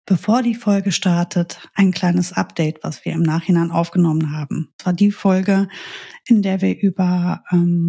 Bevor die Folge startet, ein kleines Update, was wir im Nachhinein aufgenommen haben. Das war die Folge, in der wir über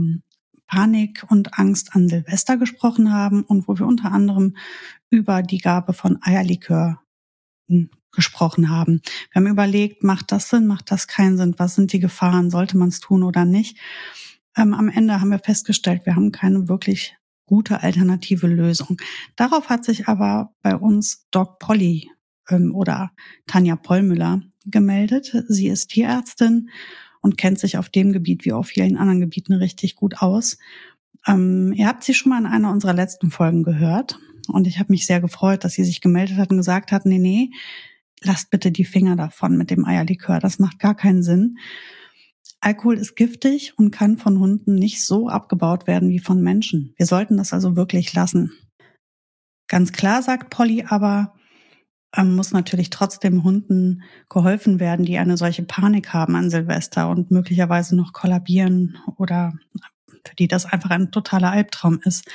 Panik und Angst an Silvester gesprochen haben und wo wir unter anderem über die Gabe von Eierlikör gesprochen haben. Wir haben überlegt, macht das Sinn, macht das keinen Sinn, was sind die Gefahren, sollte man es tun oder nicht. Am Ende haben wir festgestellt, wir haben keine wirklich gute alternative Lösung. Darauf hat sich aber bei uns Doc Polly oder Tanja Pollmüller gemeldet. Sie ist Tierärztin und kennt sich auf dem Gebiet wie auf vielen anderen Gebieten richtig gut aus. Ihr habt sie schon mal in einer unserer letzten Folgen gehört und ich habe mich sehr gefreut, dass sie sich gemeldet hat und gesagt hat, nee, lasst bitte die Finger davon mit dem Eierlikör, das macht gar keinen Sinn. Alkohol ist giftig und kann von Hunden nicht so abgebaut werden wie von Menschen. Wir sollten das also wirklich lassen. Ganz klar, sagt Polly, aber muss natürlich trotzdem Hunden geholfen werden, die eine solche Panik haben an Silvester und möglicherweise noch kollabieren oder für die das einfach ein totaler Albtraum ist.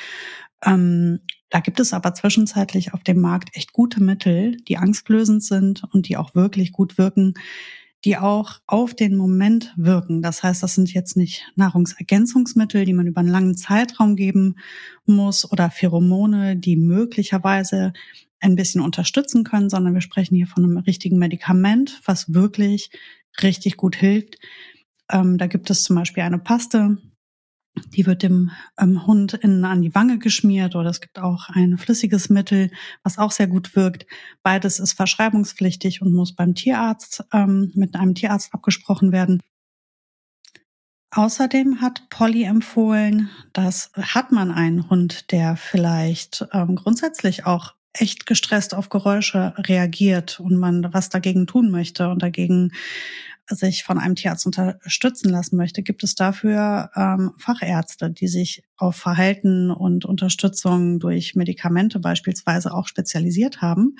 Da gibt es aber zwischenzeitlich auf dem Markt echt gute Mittel, die angstlösend sind und die auch wirklich gut wirken, die auch auf den Moment wirken. Das heißt, das sind jetzt nicht Nahrungsergänzungsmittel, die man über einen langen Zeitraum geben muss oder Pheromone, die möglicherweise ein bisschen unterstützen können, sondern wir sprechen hier von einem richtigen Medikament, was wirklich richtig gut hilft. Da gibt es zum Beispiel eine Paste, die wird dem Hund innen an die Wange geschmiert, oder es gibt auch ein flüssiges Mittel, was auch sehr gut wirkt. Beides ist verschreibungspflichtig und muss beim Tierarzt mit einem Tierarzt abgesprochen werden. Außerdem hat Polly empfohlen, dass hat man einen Hund, der vielleicht grundsätzlich auch echt gestresst auf Geräusche reagiert und man was dagegen tun möchte und dagegen sich von einem Tierarzt unterstützen lassen möchte, gibt es dafür Fachärzte, die sich auf Verhalten und Unterstützung durch Medikamente beispielsweise auch spezialisiert haben.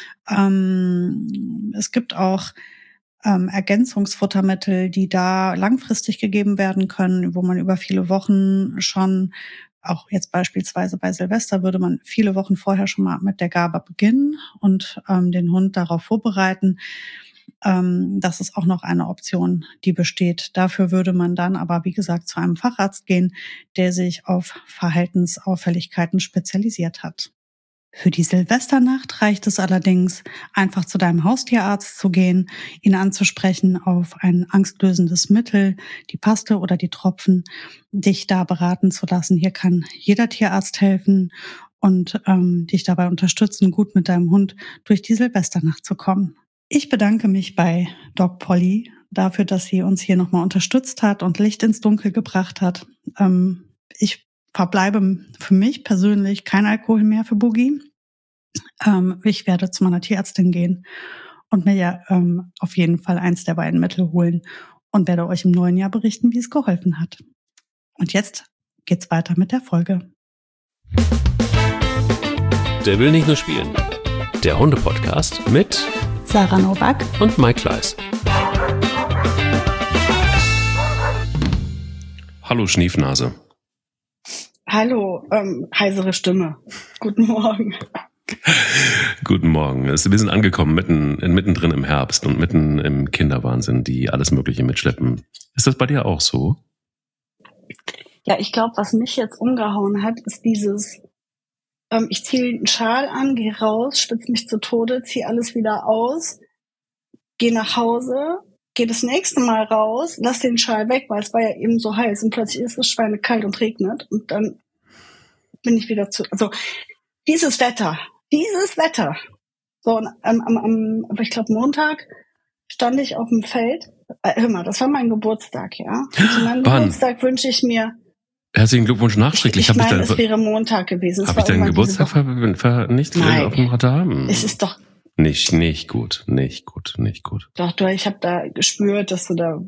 Es gibt auch Ergänzungsfuttermittel, die da langfristig gegeben werden können, wo man über viele Wochen schon, auch jetzt beispielsweise bei Silvester, würde man viele Wochen vorher schon mal mit der Gabe beginnen und den Hund darauf vorbereiten. Das ist auch noch eine Option, die besteht. Dafür würde man dann aber, wie gesagt, zu einem Facharzt gehen, der sich auf Verhaltensauffälligkeiten spezialisiert hat. Für die Silvesternacht reicht es allerdings, einfach zu deinem Haustierarzt zu gehen, ihn anzusprechen auf ein angstlösendes Mittel, die Paste oder die Tropfen, dich da beraten zu lassen. Hier kann jeder Tierarzt helfen und dich dabei unterstützen, gut mit deinem Hund durch die Silvesternacht zu kommen. Ich bedanke mich bei Doc Polly dafür, dass sie uns hier nochmal unterstützt hat und Licht ins Dunkel gebracht hat. Ich verbleibe für mich persönlich kein Alkohol mehr für Boogie. Ich werde zu meiner Tierärztin gehen und mir ja auf jeden Fall eins der beiden Mittel holen und werde euch im neuen Jahr berichten, wie es geholfen hat. Und jetzt geht's weiter mit der Folge. Der will nicht nur spielen. Der Hunde-Podcast mit Sarah Nowak und Mike Kleiss. Hallo Schniefnase. Hallo, heisere Stimme. Guten Morgen. Guten Morgen. Wir sind angekommen mittendrin im Herbst und mitten im Kinderwahnsinn, die alles Mögliche mitschleppen. Ist das bei dir auch so? Ja, ich glaube, was mich jetzt umgehauen hat, ist dieses, ich ziehe einen Schal an, gehe raus, spitze mich zu Tode, ziehe alles wieder aus, gehe nach Hause, gehe das nächste Mal raus, lass den Schal weg, weil es war ja eben so heiß und plötzlich ist es schweinekalt und regnet und dann bin ich wieder also dieses Wetter. So, und ich glaube Montag stand ich auf dem Feld. Hör mal, das war mein Geburtstag, ja. Und zu meinem Geburtstag wünsche ich mir. Herzlichen Glückwunsch nachträglich. Ich meine, es wäre Montag gewesen. Habe ich deinen Geburtstag nicht auf dem Radar? Es ist doch nicht gut. Doch, ich habe da gespürt, dass du da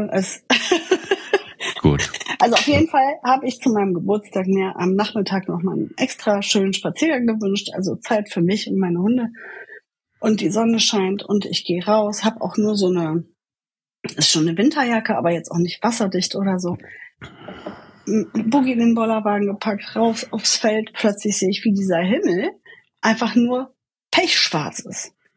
Gut. Also auf jeden Fall habe ich zu meinem Geburtstag mir am Nachmittag noch mal einen extra schönen Spaziergang gewünscht, also Zeit für mich und meine Hunde. Und die Sonne scheint und ich gehe raus, habe auch nur ist schon eine Winterjacke, aber jetzt auch nicht wasserdicht oder so. Boogie in den Bollerwagen gepackt, raus aufs Feld. Plötzlich sehe ich, wie dieser Himmel einfach nur pechschwarz ist.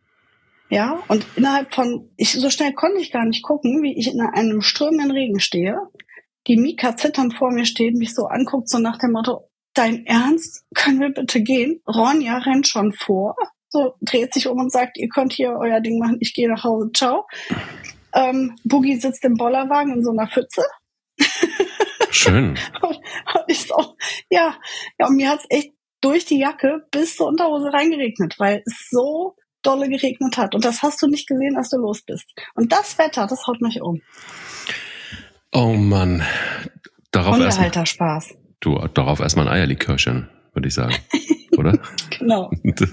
Ja, und innerhalb von, so schnell konnte ich gar nicht gucken, wie ich in einem strömenden Regen stehe, die Mika zitternd vor mir steht, mich so anguckt, so nach dem Motto, dein Ernst? Können wir bitte gehen? Ronja rennt schon vor, so dreht sich um und sagt, ihr könnt hier euer Ding machen, ich gehe nach Hause, ciao. Boogie sitzt im Bollerwagen in so einer Pfütze. Schön. Und ich so, ja, und mir hat's echt durch die Jacke bis zur Unterhose reingeregnet, weil es so dolle geregnet hat. Und das hast du nicht gesehen, als du los bist. Und das Wetter, das haut mich um. Oh Mann. Darauf Hundehalter-Spaß. Darauf erstmal ein Eierlikörchen, würde ich sagen. Oder? Genau.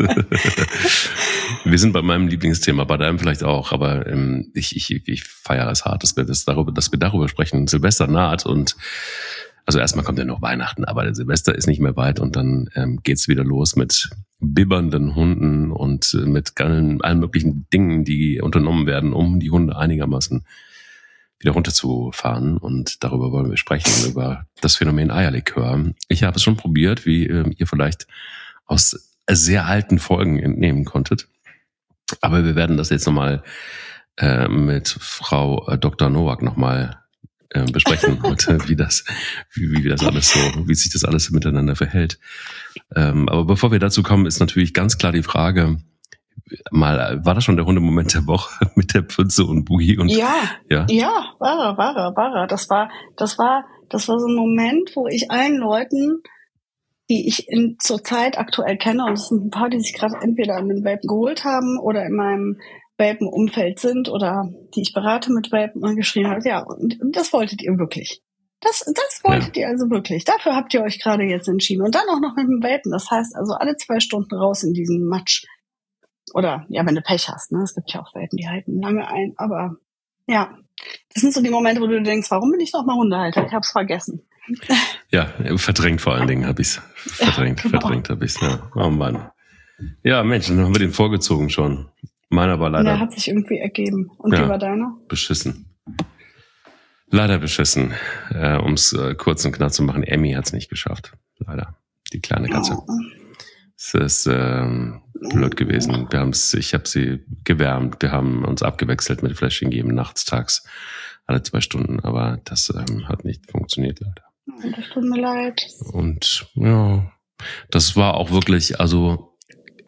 Wir sind bei meinem Lieblingsthema, bei deinem vielleicht auch, aber ich feiere es hart, dass wir darüber sprechen. Silvester naht und also erstmal kommt ja noch Weihnachten, aber der Silvester ist nicht mehr weit und dann geht's wieder los mit bibbernden Hunden und mit allen möglichen Dingen, die unternommen werden, um die Hunde einigermaßen wieder runterzufahren. Und darüber wollen wir sprechen, über das Phänomen Eierlikör. Ich habe es schon probiert, wie ihr vielleicht aus sehr alten Folgen entnehmen konntet. Aber wir werden das jetzt nochmal mit Frau Dr. Nowak nochmal besprechen heute, wie sich das alles miteinander verhält. Aber bevor wir dazu kommen, ist natürlich ganz klar die Frage, war das schon der Hundemoment der Woche mit der Pfütze und Boogie? Und ja, war er. Das war so ein Moment, wo ich allen Leuten, die ich zur Zeit aktuell kenne, und es sind ein paar, die sich gerade entweder einen Welpen geholt haben oder in meinem Welpenumfeld sind oder die ich berate mit Welpen, und geschrieben habe, ja, und das wolltet ihr wirklich. Das wolltet ihr also wirklich. Dafür habt ihr euch gerade jetzt entschieden. Und dann auch noch mit dem Welpen. Das heißt also alle 2 Stunden raus in diesen Matsch. Oder, ja, wenn du Pech hast, ne? Es gibt ja auch Welpen, die halten lange ein. Aber, ja, das sind so die Momente, wo du denkst, warum bin ich noch mal Hundehalter? Ich hab's vergessen. Ja, verdrängt vor allen Dingen habe ich's. Verdrängt habe ich's, ja. Oh Mann. Ja, Mensch, dann haben wir den vorgezogen schon. Meiner war leider... Der hat sich irgendwie ergeben. Und wie war deiner? Beschissen. Leider beschissen. Um's kurz und knapp zu machen, Emmy hat's nicht geschafft. Leider. Die kleine Katze. Oh. Es ist blöd gewesen. Ich habe sie gewärmt. Wir haben uns abgewechselt mit Fläschchen geben, nachts, tags, alle 2 Stunden. Aber das hat nicht funktioniert, leider. Das tut mir leid. Und ja, das war auch wirklich, also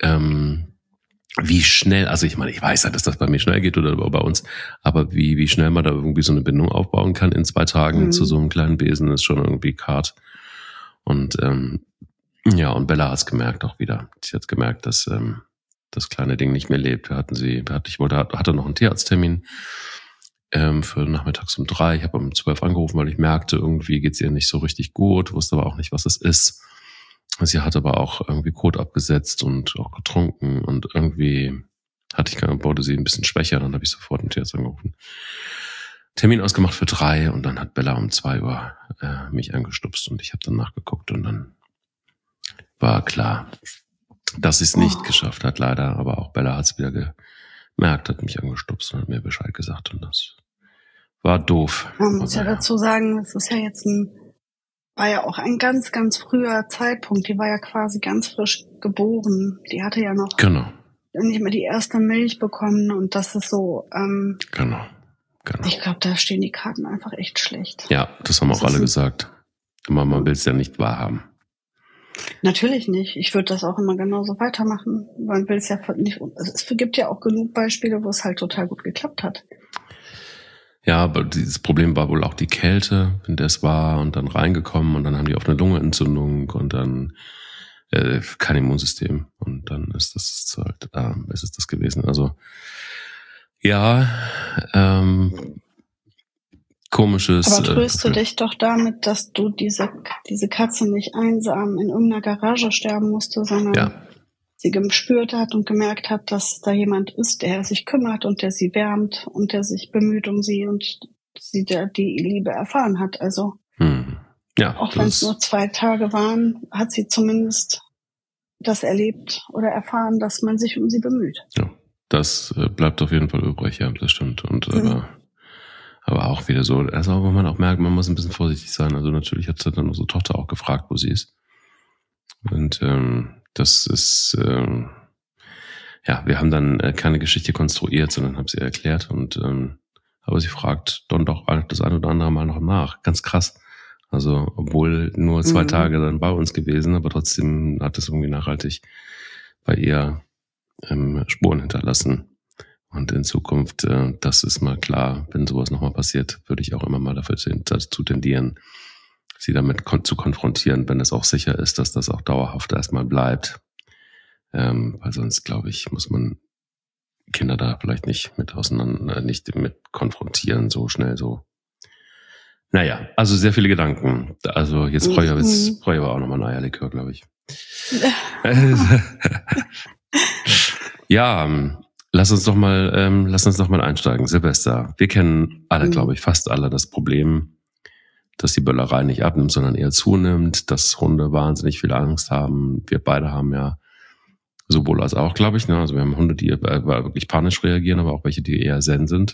wie schnell, also ich meine, ich weiß ja, dass das bei mir schnell geht oder bei uns, aber wie schnell man da irgendwie so eine Bindung aufbauen kann in 2 Tagen zu so einem kleinen Besen, ist schon irgendwie hart. Und ja, und Bella hat's gemerkt auch wieder. Sie hat gemerkt, dass das kleine Ding nicht mehr lebt. Hatte noch einen Tierarzttermin für nachmittags um 3. Ich habe um 12 angerufen, weil ich merkte, irgendwie geht's ihr nicht so richtig gut, wusste aber auch nicht, was es ist. Sie hat aber auch irgendwie Kot abgesetzt und auch getrunken und irgendwie wurde sie ein bisschen schwächer. Dann habe ich sofort einen Tierarzt angerufen. Termin ausgemacht für 3 und dann hat Bella um 2 Uhr mich angestupst und ich habe dann nachgeguckt und dann war klar, dass sie es nicht geschafft hat, leider. Aber auch Bella hat es wieder gemerkt, hat mich angestupst und hat mir Bescheid gesagt. Und das war doof. Man muss ja dazu sagen, es ist ja jetzt war ja auch ein ganz, ganz früher Zeitpunkt. Die war ja quasi ganz frisch geboren. Die hatte ja noch nicht mehr die erste Milch bekommen. Und das ist so... Genau. Ich glaube, da stehen die Karten einfach echt schlecht. Ja, das haben auch alle gesagt. Aber man will es ja nicht wahrhaben. Natürlich nicht. Ich würde das auch immer genauso weitermachen. Man will es ja nicht. Es gibt ja auch genug Beispiele, wo es halt total gut geklappt hat. Ja, aber dieses Problem war wohl auch die Kälte, in der es war und dann reingekommen und dann haben die auf eine Lungenentzündung und dann kein Immunsystem und dann ist es das gewesen. Also ja, komisches. Aber tröste dich doch damit, dass du diese Katze nicht einsam in irgendeiner Garage sterben musste, sondern sie gespürt hat und gemerkt hat, dass da jemand ist, der sich kümmert und der sie wärmt und der sich bemüht um sie und sie die Liebe erfahren hat. Also auch wenn es nur 2 Tage waren, hat sie zumindest das erlebt oder erfahren, dass man sich um sie bemüht. Ja, das bleibt auf jeden Fall übrig, ja, das stimmt. Und aber auch wieder so, also wo man auch merkt, man muss ein bisschen vorsichtig sein. Also natürlich hat dann unsere Tochter auch gefragt, wo sie ist. Und das ist ja, wir haben dann keine Geschichte konstruiert, sondern haben sie erklärt und aber sie fragt dann doch das ein oder andere Mal noch nach. Ganz krass. Also, obwohl nur 2 Tage dann bei uns gewesen, aber trotzdem hat es irgendwie nachhaltig bei ihr Spuren hinterlassen. Und in Zukunft, das ist mal klar, wenn sowas nochmal passiert, würde ich auch immer mal dazu tendieren, sie damit zu konfrontieren, wenn es auch sicher ist, dass das auch dauerhaft erstmal bleibt. Weil sonst, glaube ich, muss man Kinder da vielleicht nicht mit konfrontieren, so schnell so. Naja, also sehr viele Gedanken. Also jetzt brauche ich aber auch nochmal ein Eierlikör, glaube ich. Ja, lass uns doch mal einsteigen. Silvester. Wir kennen alle, glaube ich, fast alle das Problem, dass die Böllerei nicht abnimmt, sondern eher zunimmt, dass Hunde wahnsinnig viel Angst haben. Wir beide haben ja sowohl als auch, glaube ich, ne? Also wir haben Hunde, die wirklich panisch reagieren, aber auch welche, die eher zen sind.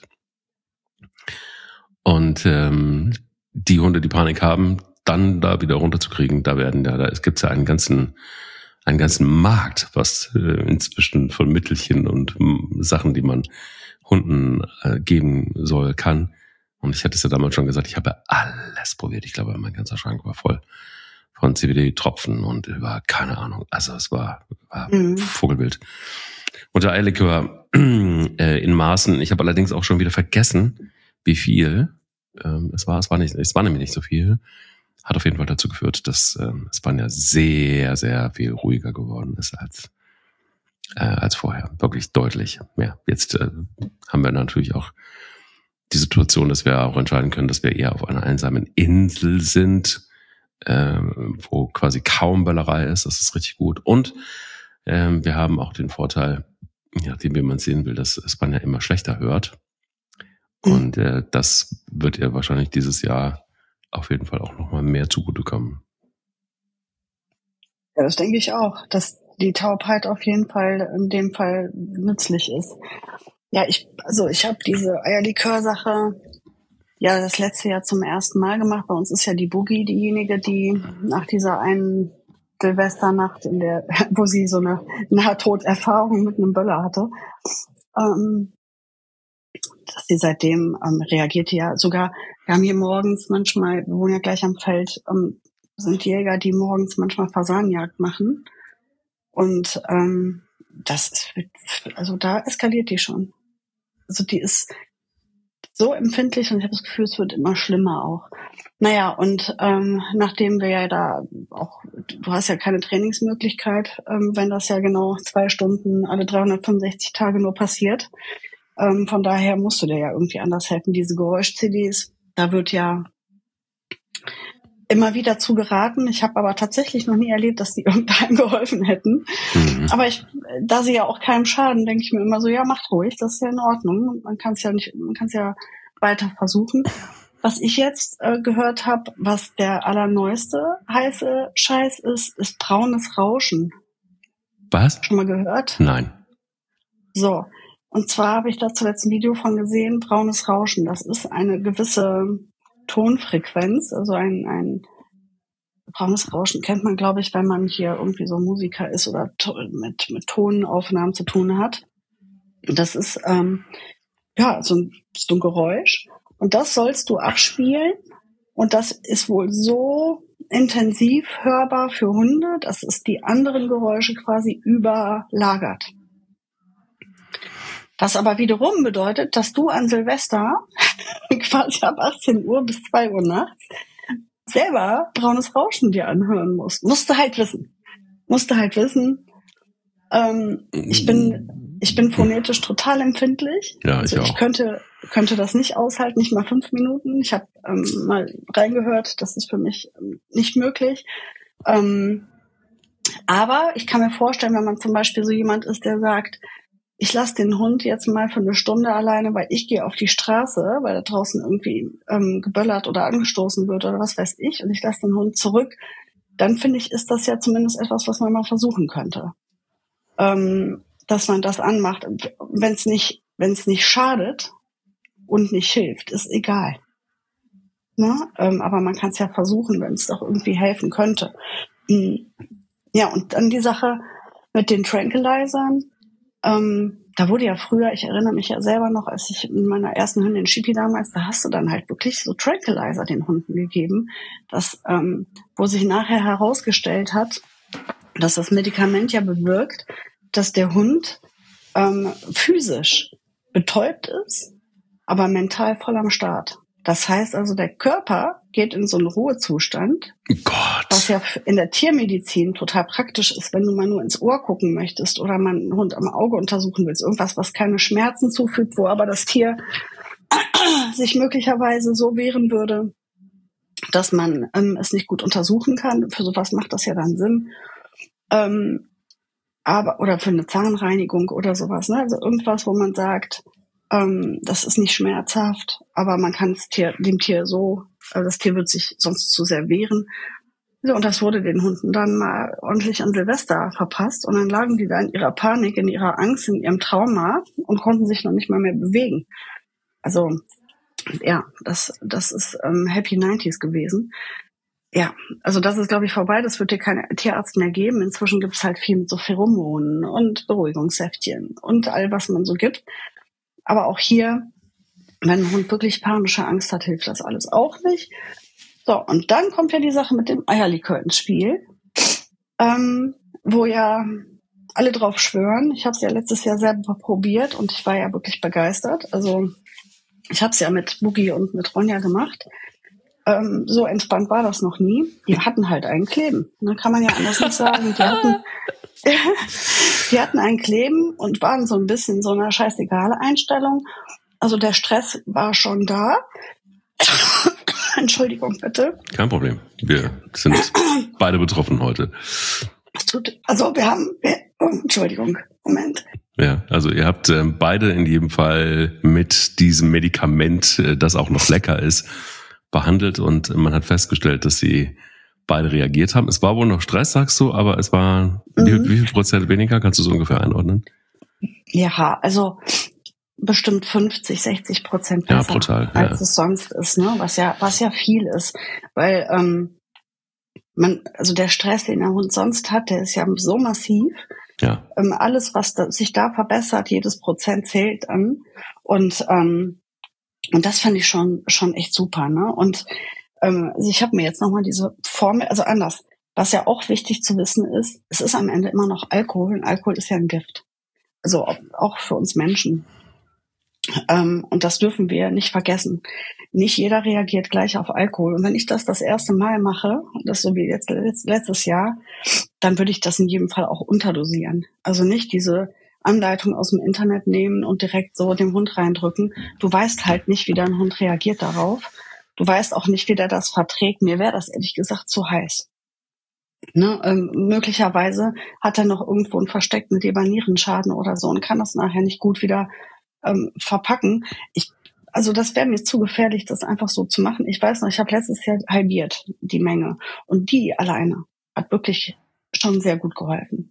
Und die Hunde, die Panik haben, dann da wieder runterzukriegen, es gibt ja einen ganzen Markt, was inzwischen von Mittelchen und Sachen, die man Hunden geben soll, kann. Und ich hatte es ja damals schon gesagt, ich habe alles probiert. Ich glaube, mein ganzer Schrank war voll von CBD-Tropfen und war keine Ahnung. Also es war Vogelwild. Und der Eierlikör in Maßen. Ich habe allerdings auch schon wieder vergessen, wie viel es war nämlich nicht so viel. Hat auf jeden Fall dazu geführt, dass Spanja sehr, sehr viel ruhiger geworden ist als vorher. Wirklich deutlich mehr. Jetzt haben wir natürlich auch die Situation, dass wir auch entscheiden können, dass wir eher auf einer einsamen Insel sind, wo quasi kaum Böllerei ist. Das ist richtig gut. Und wir haben auch den Vorteil, je nachdem, wie man sehen will, dass Spanja immer schlechter hört. Und das wird ihr wahrscheinlich dieses Jahr auf jeden Fall auch nochmal mehr zugutekommen. Ja, das denke ich auch, dass die Taubheit auf jeden Fall in dem Fall nützlich ist. Ja, ich habe diese Eierlikör-Sache ja das letzte Jahr zum ersten Mal gemacht. Bei uns ist ja die Boogie diejenige, die nach dieser einen Silvesternacht, wo sie so eine Nahtoderfahrung mit einem Böller hatte, dass sie seitdem reagiert ja sogar, wir haben hier morgens manchmal, wir wohnen ja gleich am Feld, sind Jäger, die morgens manchmal Fasanenjagd machen. Und das ist, also da eskaliert die schon. Also die ist so empfindlich und ich habe das Gefühl, es wird immer schlimmer auch. Naja, und nachdem wir ja da auch, du hast ja keine Trainingsmöglichkeit, wenn das ja genau 2 Stunden alle 365 Tage nur passiert. Von daher musst du dir ja irgendwie anders helfen. Diese Geräusch-CDs, da wird ja immer wieder zu geraten. Ich habe aber tatsächlich noch nie erlebt, dass die irgendeinem geholfen hätten. Aber da sie ja auch keinem schaden, denke ich mir immer so, ja, macht ruhig, das ist ja in Ordnung. Man kann es ja weiter versuchen. Was ich jetzt gehört habe, was der allerneueste heiße Scheiß ist braunes Rauschen. Was? Schon mal gehört? Nein. So. Und zwar habe ich da zuletzt ein Video von gesehen, braunes Rauschen. Das ist eine gewisse Tonfrequenz, also ein braunes Rauschen kennt man, glaube ich, wenn man hier irgendwie so Musiker ist oder mit Tonaufnahmen zu tun hat. Das ist so ein Geräusch und das sollst du abspielen und das ist wohl so intensiv hörbar für Hunde, dass es die anderen Geräusche quasi überlagert. Was aber wiederum bedeutet, dass du an Silvester quasi ab 18 Uhr bis 2 Uhr nachts selber braunes Rauschen dir anhören musst. Musst du halt wissen. Ich bin phonetisch total empfindlich. Ja, also ich könnte das nicht aushalten, nicht mal 5 Minuten. Ich habe mal reingehört, das ist für mich nicht möglich. Aber ich kann mir vorstellen, wenn man zum Beispiel so jemand ist, der sagt, ich lasse den Hund jetzt mal für 1 Stunde alleine, weil ich gehe auf die Straße, weil da draußen irgendwie geböllert oder angestoßen wird oder was weiß ich, und ich lasse den Hund zurück, dann finde ich, ist das ja zumindest etwas, was man mal versuchen könnte. Dass man das anmacht. Wenn es nicht schadet und nicht hilft, ist egal. Ne? Aber man kann es ja versuchen, wenn es doch irgendwie helfen könnte. Ja, und dann die Sache mit den Tranquilizern. Da wurde ja früher, ich erinnere mich ja selber noch, als ich mit meiner ersten Hündin Shipi damals, da hast du dann halt wirklich so Tranquilizer den Hunden gegeben, wo sich nachher herausgestellt hat, dass das Medikament ja bewirkt, dass der Hund physisch betäubt ist, aber mental voll am Start. Das heißt also, der Körper geht in so einen Ruhezustand, Gott. Was ja in der Tiermedizin total praktisch ist, wenn du mal nur ins Ohr gucken möchtest oder mal einen Hund am Auge untersuchen willst. Irgendwas, was keine Schmerzen zufügt, wo aber das Tier sich möglicherweise so wehren würde, dass man es nicht gut untersuchen kann. Für sowas macht das ja dann Sinn. Oder für eine Zahnreinigung oder sowas. Ne? Also irgendwas, wo man sagt, das ist nicht schmerzhaft, aber man kann dem Tier so, das Tier wird sich sonst zu sehr wehren. So, und das wurde den Hunden dann mal ordentlich an Silvester verpasst. Und dann lagen die da in ihrer Panik, in ihrer Angst, in ihrem Trauma und konnten sich noch nicht mal mehr bewegen. Also, ja, das ist Happy 90s gewesen. Ja, also das ist, glaube ich, vorbei. Das wird dir kein Tierarzt mehr geben. Inzwischen gibt es halt viel mit so Pheromonen und Beruhigungssäftchen und all, was man so gibt. Aber auch hier, wenn ein Hund wirklich panische Angst hat, hilft das alles auch nicht. So, und dann kommt ja die Sache mit dem Eierlikör ins Spiel, wo ja alle drauf schwören. Ich habe es ja letztes Jahr selber probiert und ich war ja wirklich begeistert. Also ich habe es ja mit Boogie und mit Ronja gemacht. So entspannt war das noch nie. Die hatten halt einen Kleben. Da kann man ja anders nicht sagen. Die hatten einen Kleben und waren so ein bisschen in so einer scheißegale Einstellung. Also der Stress war schon da. Entschuldigung, bitte. Kein Problem. Wir sind beide betroffen heute. Entschuldigung, Moment. Ja, also ihr habt beide in jedem Fall mit diesem Medikament, das auch noch lecker ist, behandelt und man hat festgestellt, dass sie beide reagiert haben. Es war wohl noch Stress, sagst du, aber es war wie viel Prozent weniger? Kannst du es ungefähr einordnen? Ja, also bestimmt 50-60% besser, ja, brutal, als es sonst ist, ne? Was ja viel ist, weil der Stress, den der Hund sonst hat, der ist ja so massiv. Ja. Alles, was sich da verbessert, jedes Prozent zählt an und das fand ich schon echt super, ne? Und ich habe mir jetzt nochmal diese Formel, also anders, was ja auch wichtig zu wissen ist, es ist am Ende immer noch Alkohol und Alkohol ist ja ein Gift. Also auch für uns Menschen. Und das dürfen wir nicht vergessen. Nicht jeder reagiert gleich auf Alkohol. Und wenn ich das erste Mal mache, das so wie jetzt letztes Jahr, dann würde ich das in jedem Fall auch unterdosieren. Also nicht diese Anleitung aus dem Internet nehmen und direkt so dem Hund reindrücken. Du weißt halt nicht, wie dein Hund reagiert darauf. Du weißt auch nicht, wie der das verträgt. Mir wäre das ehrlich gesagt zu heiß. Ne? Möglicherweise hat er noch irgendwo einen versteckten Leber-Nieren-Schaden oder so und kann das nachher nicht gut wieder verpacken. Also das wäre mir zu gefährlich, das einfach so zu machen. Ich weiß noch, ich habe letztes Jahr halbiert die Menge und die alleine hat wirklich schon sehr gut geholfen.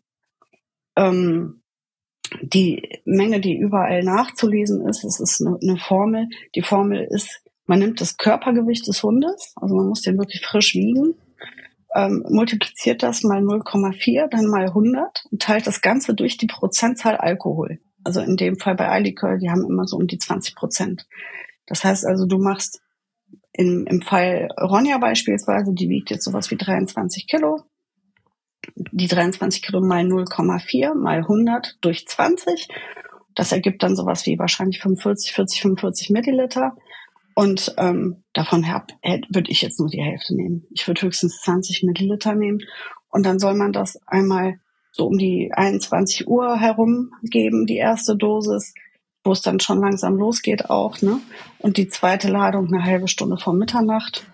Die Menge, die überall nachzulesen ist, es ist eine Formel. Die Formel ist, man nimmt das Körpergewicht des Hundes, also man muss den wirklich frisch wiegen, multipliziert das mal 0,4, dann mal 100 und teilt das Ganze durch die Prozentzahl Alkohol. Also in dem Fall bei Eierlikör, die haben immer so um die 20%. Das heißt also, du machst im Fall Ronja beispielsweise, die wiegt jetzt sowas wie 23 Kilo. Die 23 Kilo mal 0,4 mal 100 durch 20. Das ergibt dann sowas wie wahrscheinlich 45 Milliliter. Und davon würde ich jetzt nur die Hälfte nehmen. Ich würde höchstens 20 Milliliter nehmen. Und dann soll man das einmal so um die 21 Uhr herum geben, die erste Dosis, wo es dann schon langsam losgeht auch, ne? Und die zweite Ladung eine halbe Stunde vor Mitternacht.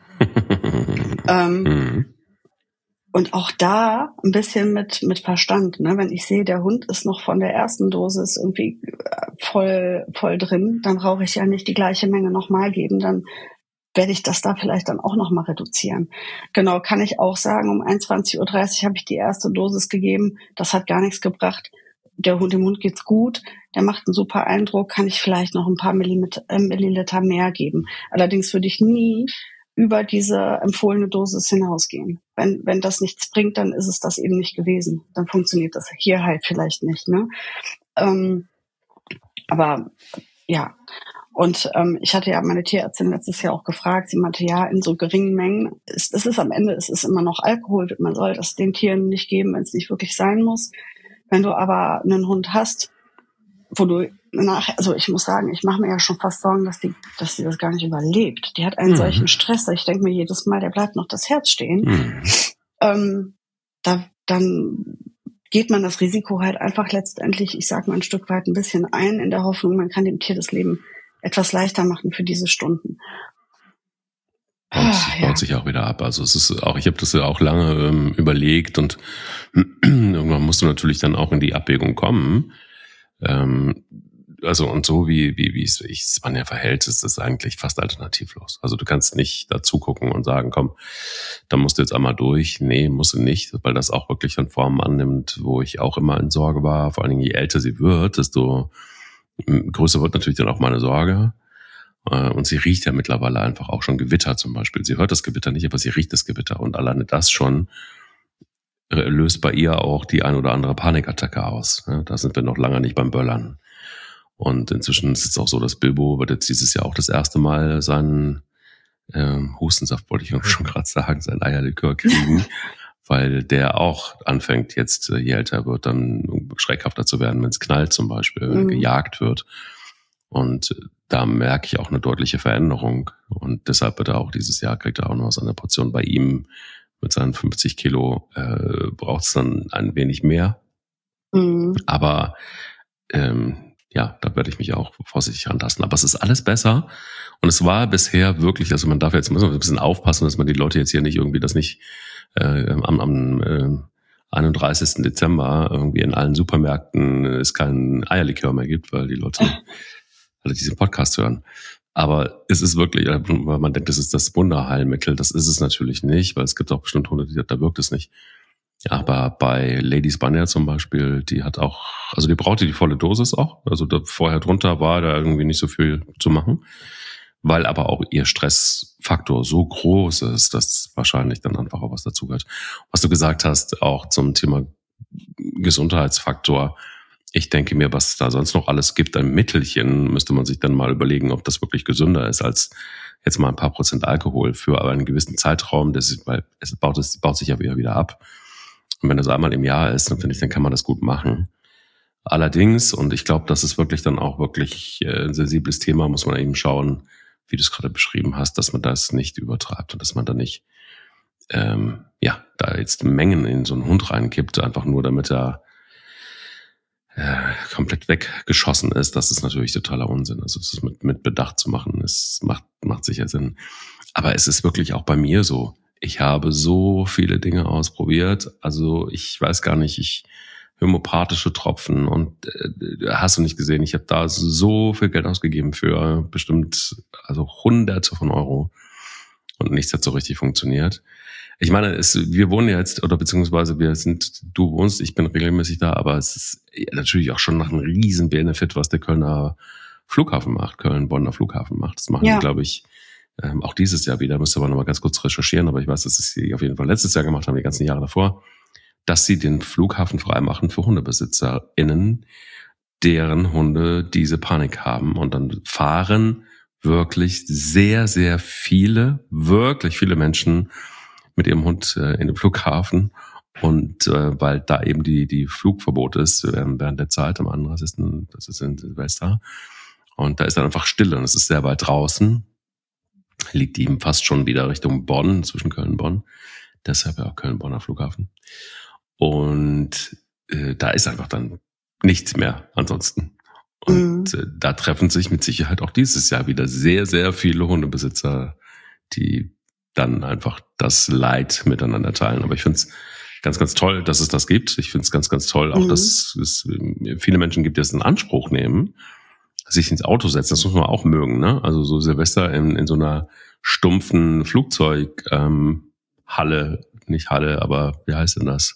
Und auch da ein bisschen mit Verstand, ne? Wenn ich sehe, der Hund ist noch von der ersten Dosis irgendwie voll drin, dann brauche ich ja nicht die gleiche Menge nochmal geben, dann werde ich das da vielleicht dann auch nochmal reduzieren. Genau, kann ich auch sagen, um 21.30 Uhr habe ich die erste Dosis gegeben. Das hat gar nichts gebracht. Dem Hund geht's gut, der macht einen super Eindruck, kann ich vielleicht noch ein paar Milliliter mehr geben. Allerdings würde ich nie über diese empfohlene Dosis hinausgehen. Wenn das nichts bringt, dann ist es das eben nicht gewesen. Dann funktioniert das hier halt vielleicht nicht, ne? Aber ja, und ich hatte ja meine Tierärztin letztes Jahr auch gefragt, sie meinte, ja, in so geringen Mengen, es ist am Ende, es ist immer noch Alkohol, man soll das den Tieren nicht geben, wenn es nicht wirklich sein muss. Wenn du aber einen Hund hast, wo du also ich muss sagen, ich mache mir ja schon fast Sorgen, dass die das gar nicht überlebt. Die hat einen solchen Stress, ich denke mir jedes Mal, der bleibt noch das Herz stehen. Dann geht man das Risiko halt einfach letztendlich, ich sag mal, ein Stück weit ein bisschen ein, in der Hoffnung, man kann dem Tier das Leben etwas leichter machen für diese Stunden. Baut sich auch wieder ab. Also es ist auch, ich habe das ja auch lange überlegt und irgendwann musst du natürlich dann auch in die Abwägung kommen. Also und so wie es man ja verhält, ist es eigentlich fast alternativlos. Also du kannst nicht dazu gucken und sagen, komm, da musst du jetzt einmal durch. Nee, musst du nicht, weil das auch wirklich dann Formen annimmt, wo ich auch immer in Sorge war. Vor allen Dingen, je älter sie wird, desto größer wird natürlich dann auch meine Sorge. Und sie riecht ja mittlerweile einfach auch schon Gewitter zum Beispiel. Sie hört das Gewitter nicht, aber sie riecht das Gewitter. Und alleine das schon löst bei ihr auch die ein oder andere Panikattacke aus. Da sind wir noch lange nicht beim Böllern. Und inzwischen ist es auch so, dass Bilbo wird jetzt dieses Jahr auch das erste Mal seinen Hustensaft, wollte ich schon gerade sagen, sein Eierlikör kriegen, weil der auch anfängt jetzt, je älter er wird, dann schreckhafter zu werden, wenn es knallt zum Beispiel, wenn gejagt wird. Und da merke ich auch eine deutliche Veränderung. Und deshalb wird er auch dieses Jahr, kriegt er auch noch seine Portion. Bei ihm mit seinen 50 Kilo braucht es dann ein wenig mehr. Aber ja, da werde ich mich auch vorsichtig rantasten. Aber es ist alles besser. Und es war bisher wirklich, also man darf jetzt muss man ein bisschen aufpassen, dass man die Leute jetzt hier nicht irgendwie das nicht am 31. Dezember irgendwie in allen Supermärkten es kein Eierlikör mehr gibt, weil die Leute alle diesen Podcast hören. Aber es ist wirklich, weil man denkt, das ist das Wunderheilmittel. Das ist es natürlich nicht, weil es gibt auch bestimmt Hunde, da wirkt es nicht. Aber bei Lady Spaniel zum Beispiel, die hat auch, also die brauchte die volle Dosis auch. Also da vorher drunter war da irgendwie nicht so viel zu machen. Weil aber auch ihr Stressfaktor so groß ist, dass wahrscheinlich dann einfach auch was dazugehört. Was du gesagt hast, auch zum Thema Gesundheitsfaktor. Ich denke mir, was da sonst noch alles gibt, ein Mittelchen, müsste man sich dann mal überlegen, ob das wirklich gesünder ist als jetzt mal ein paar Prozent Alkohol für einen gewissen Zeitraum. Das ist, weil es baut sich ja wieder ab. Und wenn das einmal im Jahr ist, dann finde ich, dann kann man das gut machen. Allerdings, und ich glaube, das ist wirklich dann auch wirklich ein sensibles Thema, muss man eben schauen, wie du es gerade beschrieben hast, dass man das nicht übertreibt und dass man da nicht da jetzt Mengen in so einen Hund reinkippt, einfach nur damit er komplett weggeschossen ist. Das ist natürlich totaler Unsinn. Also es ist mit Bedacht zu machen, es macht sicher Sinn. Aber es ist wirklich auch bei mir so. Ich habe so viele Dinge ausprobiert. Also ich weiß gar nicht, homöopathische Tropfen und hast du nicht gesehen, ich habe da so viel Geld ausgegeben für bestimmt also Hunderte von Euro und nichts hat so richtig funktioniert. Ich meine, wir wohnen ja jetzt, oder beziehungsweise du wohnst, ich bin regelmäßig da, aber es ist natürlich auch schon nach einem riesen Benefit, was der Kölner Flughafen macht, Köln-Bonner Flughafen macht. Das machen wir, glaube ich, auch dieses Jahr wieder. Müsste aber noch mal ganz kurz recherchieren, aber ich weiß, dass sie auf jeden Fall letztes Jahr gemacht haben, die ganzen Jahre davor, dass sie den Flughafen freimachen für HundebesitzerInnen, deren Hunde diese Panik haben. Und dann fahren wirklich sehr, sehr viele Menschen mit ihrem Hund in den Flughafen. Und weil da eben die Flugverbot ist während der Zeit am 31. Das ist in Silvester. Und da ist dann einfach Stille und es ist sehr weit draußen. Liegt eben fast schon wieder Richtung Bonn, zwischen Köln und Bonn. Deshalb ja auch Köln-Bonner Flughafen. Und da ist einfach dann nichts mehr ansonsten. Und da treffen sich mit Sicherheit auch dieses Jahr wieder sehr, sehr viele Hundebesitzer, die dann einfach das Leid miteinander teilen. Aber ich finde es ganz, ganz toll, dass es das gibt. Ich finde es ganz, ganz toll, auch dass es viele Menschen gibt, die es in Anspruch nehmen, sich ins Auto setzen. Das muss man auch mögen, ne? Also so Silvester in so einer stumpfen Flugzeughalle, nicht Halle, aber wie heißt denn das?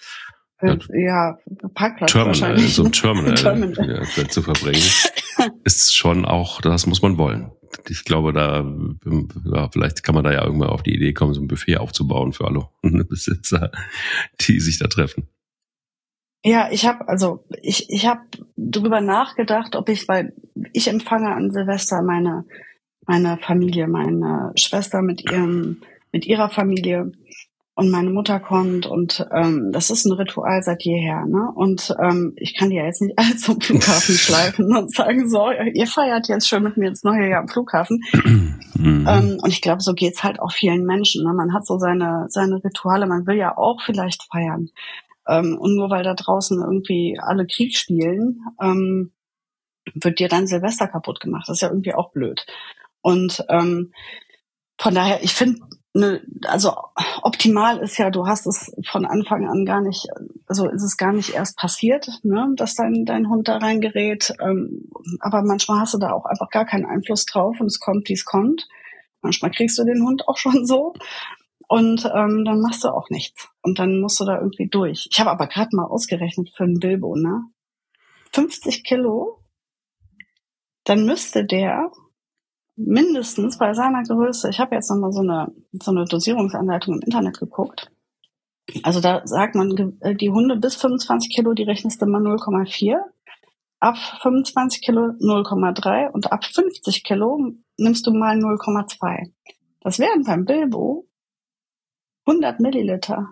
Ja, Parkplatz Terminal, wahrscheinlich. so ein Terminal. Zu verbringen, ist schon auch, das muss man wollen. Ich glaube, vielleicht kann man da ja irgendwann auf die Idee kommen, so ein Buffet aufzubauen für alle Hundebesitzer, die sich da treffen. Ja, ich habe drüber nachgedacht, weil ich empfange an Silvester meine Familie, meine Schwester mit ihrer Familie und meine Mutter kommt und das ist ein Ritual seit jeher, ne? Und ich kann die ja jetzt nicht alle zum Flughafen schleifen und sagen, so, ihr feiert jetzt schön mit mir ins neue Jahr am Flughafen. Und ich glaube, so geht's halt auch vielen Menschen, ne? Man hat so seine Rituale, man will ja auch vielleicht feiern. Und nur weil da draußen irgendwie alle Krieg spielen, wird dir dann Silvester kaputt gemacht. Das ist ja irgendwie auch blöd. Und von daher, ich finde, also optimal ist ja, du hast es von Anfang an gar nicht, also ist es gar nicht erst passiert, ne, dass dein Hund da reingerät. Aber manchmal hast du da auch einfach gar keinen Einfluss drauf und es kommt, wie es kommt. Manchmal kriegst du den Hund auch schon so. Und dann machst du auch nichts. Und dann musst du da irgendwie durch. Ich habe aber gerade mal ausgerechnet für einen Bilbo, ne? 50 Kilo, dann müsste der mindestens bei seiner Größe, ich habe jetzt nochmal so eine Dosierungsanleitung im Internet geguckt. Also da sagt man, die Hunde bis 25 Kilo, die rechnest du mal 0,4. Ab 25 Kilo 0,3 und ab 50 Kilo nimmst du mal 0,2. Das wären beim Bilbo 100 Milliliter.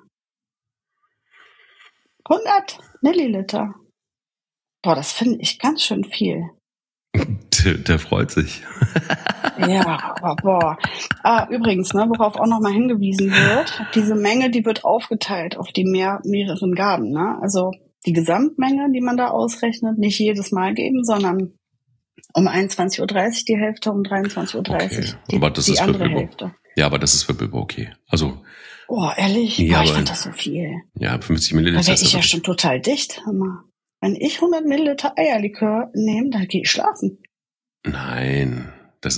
100 Milliliter. Boah, das finde ich ganz schön viel. Der freut sich. Ja, aber boah. Übrigens, ne, worauf auch nochmal hingewiesen wird, diese Menge, die wird aufgeteilt auf die mehreren Gaben. Ne? Also die Gesamtmenge, die man da ausrechnet, nicht jedes Mal geben, sondern um 21.30 Uhr die Hälfte, um 23.30 Uhr die andere Hälfte. Ja, aber das ist für Bilbo okay. Also. Oh, ehrlich? Ja, ich finde das so viel. Ja, 50 Milliliter. Da wäre ich ja schon total dicht. Wenn ich 100 Milliliter Eierlikör nehme, dann gehe ich schlafen. Nein.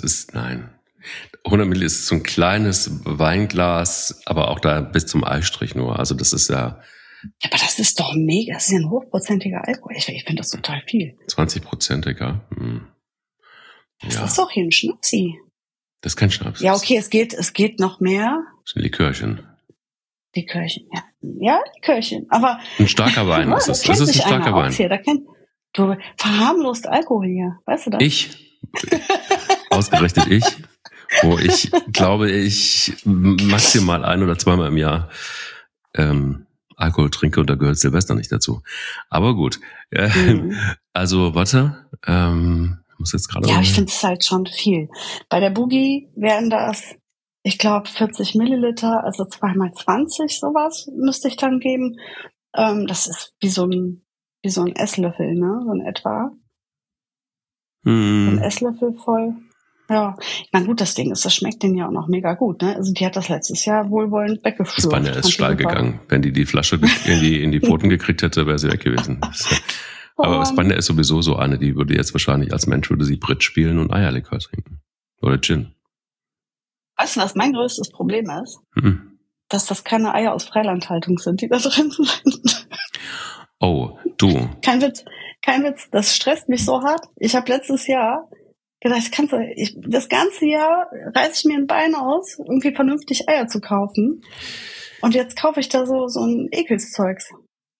100 Milliliter ist so ein kleines Weinglas, aber auch da bis zum Eistrich nur. Also das ist ja. Ja, aber das ist doch mega. Das ist ja ein hochprozentiger Alkohol. Ich finde das total viel. 20%iger. Das ist doch hier ein Schnapsi. Das ist kein Schnaps. Ja, okay, es geht noch mehr. Das ist ein Likörchen. Likörchen, ja. Ja, Likörchen. Aber. Ein starker Wein ist es. Das ist ein starker Wein. Du verharmlost Alkohol hier. Weißt du das? Ausgerechnet ich, wo ich glaube, ich maximal 1 oder 2-mal im Jahr Alkohol trinke und da gehört Silvester nicht dazu. Aber gut. Also, warte. Muss jetzt gerade. Ja, ich finde es halt schon viel. Bei der Boogie wären das, ich glaube, 40 Milliliter, also 2x20 sowas müsste ich dann geben. Das ist wie so ein Esslöffel, ne? So in etwa. So ein Esslöffel voll. Ja, ich meine, gut, das schmeckt denen ja auch noch mega gut, ne? Also die hat das letztes Jahr wohlwollend weggeschlürft. Das Banner ist steil gegangen. Wenn die Flasche in die Pfoten gekriegt hätte, wäre sie weg gewesen. Aber Spanier ist sowieso so eine, die würde jetzt wahrscheinlich als Mensch würde sie Brit spielen und Eierlikör trinken. Oder Gin. Weißt du, was mein größtes Problem ist? Dass das keine Eier aus Freilandhaltung sind, die da drin sind. Oh, du. Kein Witz, das stresst mich so hart. Ich habe letztes Jahr gedacht, das ganze Jahr reiß ich mir ein Bein aus, irgendwie vernünftig Eier zu kaufen. Und jetzt kaufe ich da so ein Ekelszeugs.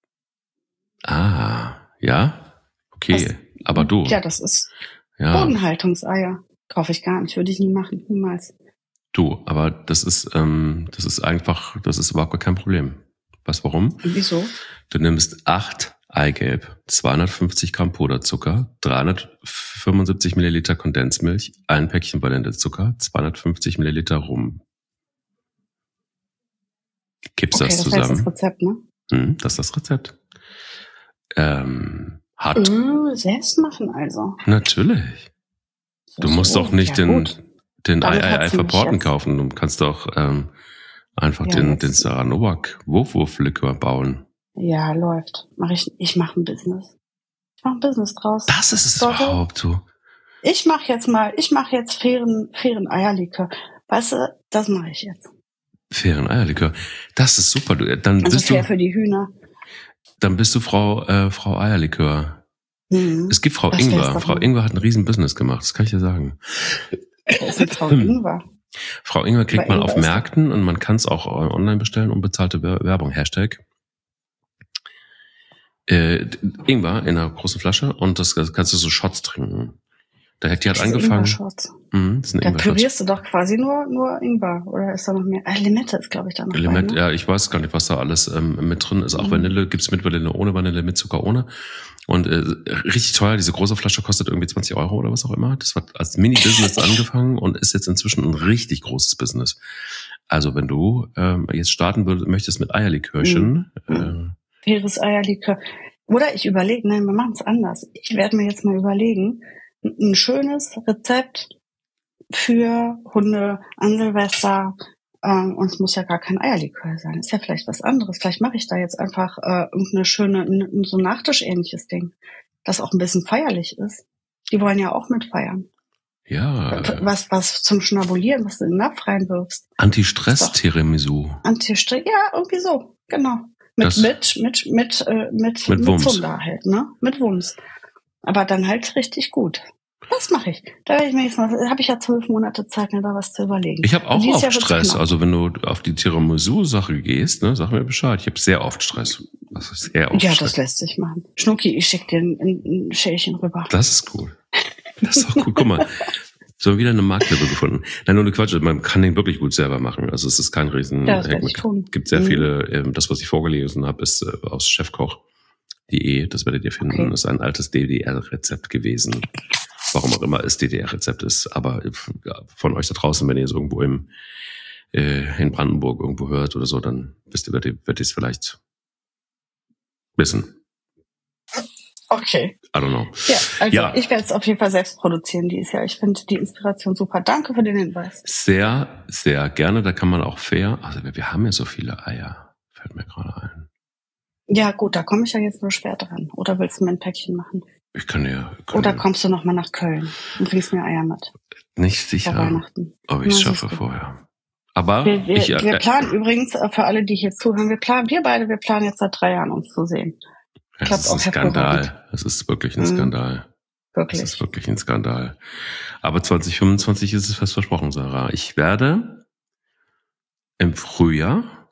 Ja? Okay, aber du. Ja, das ist Bodenhaltungseier. Kaufe ich gar nicht, würde ich nie machen, niemals. Du, aber das ist überhaupt gar kein Problem. Weißt du warum? Wieso? Du nimmst 8 Eigelb, 250 Gramm Puderzucker, 375 Milliliter Kondensmilch, 1 Päckchen Vanillezucker, 250 Milliliter Rum. Kippst das zusammen. Das ist das Rezept, ne? Das ist das Rezept. Selbst machen also. Natürlich. Du musst doch nicht den Ei verporten kaufen. Du kannst doch einfach den Sarah Novak Wurf-Likör bauen. Ja, läuft. Ich mache ein Business. Ich mache ein Business draus. Das ist es überhaupt, du. Ich mache jetzt fairen Eierlikör. Weißt du, das mache ich jetzt. Fairen Eierlikör. Das ist super. Dann also bist fair für die Hühner. Dann bist du Frau Eierlikör. Es gibt Frau Ingwer. Frau Ingwer hat ein riesen Business gemacht, das kann ich dir sagen. Wer ist denn Frau Ingwer? Frau Ingwer kriegt man auf Märkten und man kann es auch online bestellen, unbezahlte Werbung, Hashtag. Ingwer in einer großen Flasche und das kannst du so Shots trinken. Die hat angefangen. Ingwer-Shots. Das sind Da Ingwer-Shots. pürierst du doch quasi nur Ingwer. Oder ist da noch mehr? Limette ist, glaube ich, da noch Limette, bei, ne? ja, ich weiß gar nicht, was da alles mit drin ist. Auch Vanille, gibt's mit Vanille, ohne Vanille, mit Zucker, ohne. Und richtig teuer, diese große Flasche kostet irgendwie 20 € oder was auch immer. Das hat als Mini-Business angefangen und ist jetzt inzwischen ein richtig großes Business. Also wenn du jetzt starten möchtest mit Eierlikörchen. Faires Eierlikör. Oder ich überlege, nein, wir machen es anders. Ich werde mir jetzt mal überlegen, ein schönes Rezept für Hunde an Silvester. Und es muss ja gar kein Eierlikör sein. Ist ja vielleicht was anderes. Vielleicht mache ich da jetzt einfach irgendeine schöne, so ein Nachtisch-ähnliches Ding, das auch ein bisschen feierlich ist. Die wollen ja auch mitfeiern. Ja. Was zum Schnabulieren, was du in den Napf reinwirfst. Anti-Stress-Tiramisu. Anti-Stress, ja, irgendwie so, genau. Mit Wumms. Zunder halt, ne? Mit Wumms. Aber dann halt richtig gut. Das mache ich. Da werde ich mir jetzt mal, habe ich ja 12 Monate Zeit, mir da was zu überlegen. Ich habe auch oft Stress. Knapp. Also wenn du auf die Tiramisu-Sache gehst, ne, sag mir Bescheid. Ich habe sehr oft Stress. Das ist sehr oft Stress. Das lässt sich machen. Schnucki, ich schicke dir ein Schälchen rüber. Das ist cool. Das ist auch cool. Guck mal. So wieder eine Marktlücke gefunden. Nein, nur eine Quatsch. Man kann den wirklich gut selber machen. Also es ist kein riesen. Das werde ich tun. Gibt sehr viele. Das, was ich vorgelesen habe, ist aus chefkoch.de. Das werdet ihr finden. Okay. Ist ein altes DDR-Rezept gewesen. Warum auch immer es DDR-Rezept ist. Aber von euch da draußen, wenn ihr es irgendwo in Brandenburg irgendwo hört oder so, dann werdet ihr es vielleicht wissen. Okay. I don't know. Ja, ich werde es auf jeden Fall selbst produzieren dieses Jahr. Ich finde die Inspiration super. Danke für den Hinweis. Sehr, sehr gerne. Da kann man auch fair. Also wir haben ja so viele Eier. Fällt mir gerade ein. Ja gut, da komme ich ja jetzt nur schwer dran. Oder willst du mir ein Päckchen machen? Ich kann ja. Oder kommst du nochmal nach Köln und bringst mir Eier mit? Nicht sicher, ob ich es schaffe vorher. Aber wir planen übrigens, für alle, die hier zuhören, wir planen jetzt seit 3 Jahren, uns zu sehen. Das ist ein Skandal. Das ist wirklich ein Skandal. Wirklich. Das ist wirklich ein Skandal. Aber 2025 ist es fest versprochen, Sarah. Ich werde im Frühjahr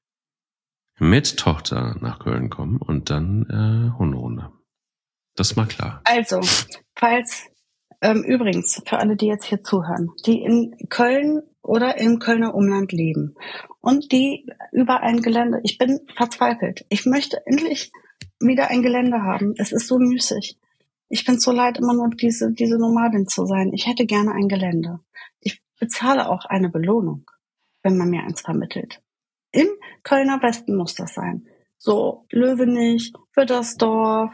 mit Tochter nach Köln kommen und dann Hunderunde. Das ist mal klar. Also, falls übrigens, für alle, die jetzt hier zuhören, die in Köln oder im Kölner Umland leben und die über ein Gelände, ich bin verzweifelt. Ich möchte endlich wieder ein Gelände haben. Es ist so müßig. Ich bin so leid, immer nur diese Nomadin zu sein. Ich hätte gerne ein Gelände. Ich bezahle auch eine Belohnung, wenn man mir eins vermittelt. Im Kölner Westen muss das sein. So Löwenich, Wittersdorf,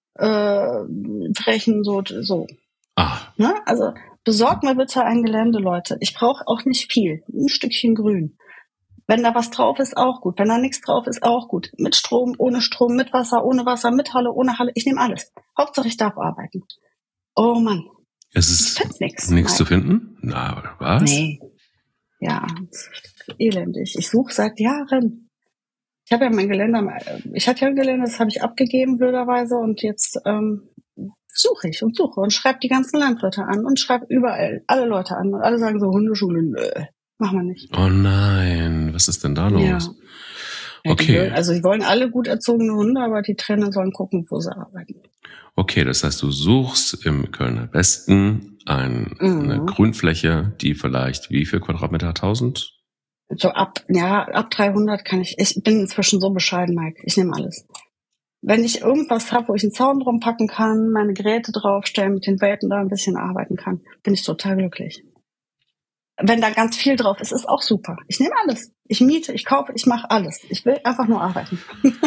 Frechen, so. Ne? Also besorgt mir bitte ein Gelände, Leute. Ich brauche auch nicht viel. Ein Stückchen Grün. Wenn da was drauf ist, auch gut. Wenn da nichts drauf ist, auch gut. Mit Strom, ohne Strom, mit Wasser, ohne Wasser, mit Halle, ohne Halle. Ich nehme alles. Hauptsache, ich darf arbeiten. Oh Mann. Es ist nichts zu finden? Na, was? Nee. Ja, elendig. Ich suche seit Jahren. Ich habe ja mein Gelände, ich hatte ja ein Gelände, das habe ich abgegeben, blöderweise. Und jetzt suche und schreibe die ganzen Landwirte an und schreibe überall alle Leute an. Und alle sagen so, Hundeschule, nö. Machen wir nicht. Oh nein, was ist denn da los? Ja. Okay. Die wollen alle gut erzogene Hunde, aber die Trainer sollen gucken, wo sie arbeiten. Okay, das heißt, du suchst im Kölner Westen eine Grünfläche, die vielleicht wie viel Quadratmeter? 1000? So ab 300 kann ich bin inzwischen so bescheiden, Mike. Ich nehme alles. Wenn ich irgendwas habe, wo ich einen Zaun drum packen kann, meine Geräte draufstellen, mit den Welpen da ein bisschen arbeiten kann, bin ich total glücklich. Wenn da ganz viel drauf ist, ist auch super. Ich nehme alles. Ich miete, ich kaufe, ich mache alles. Ich will einfach nur arbeiten.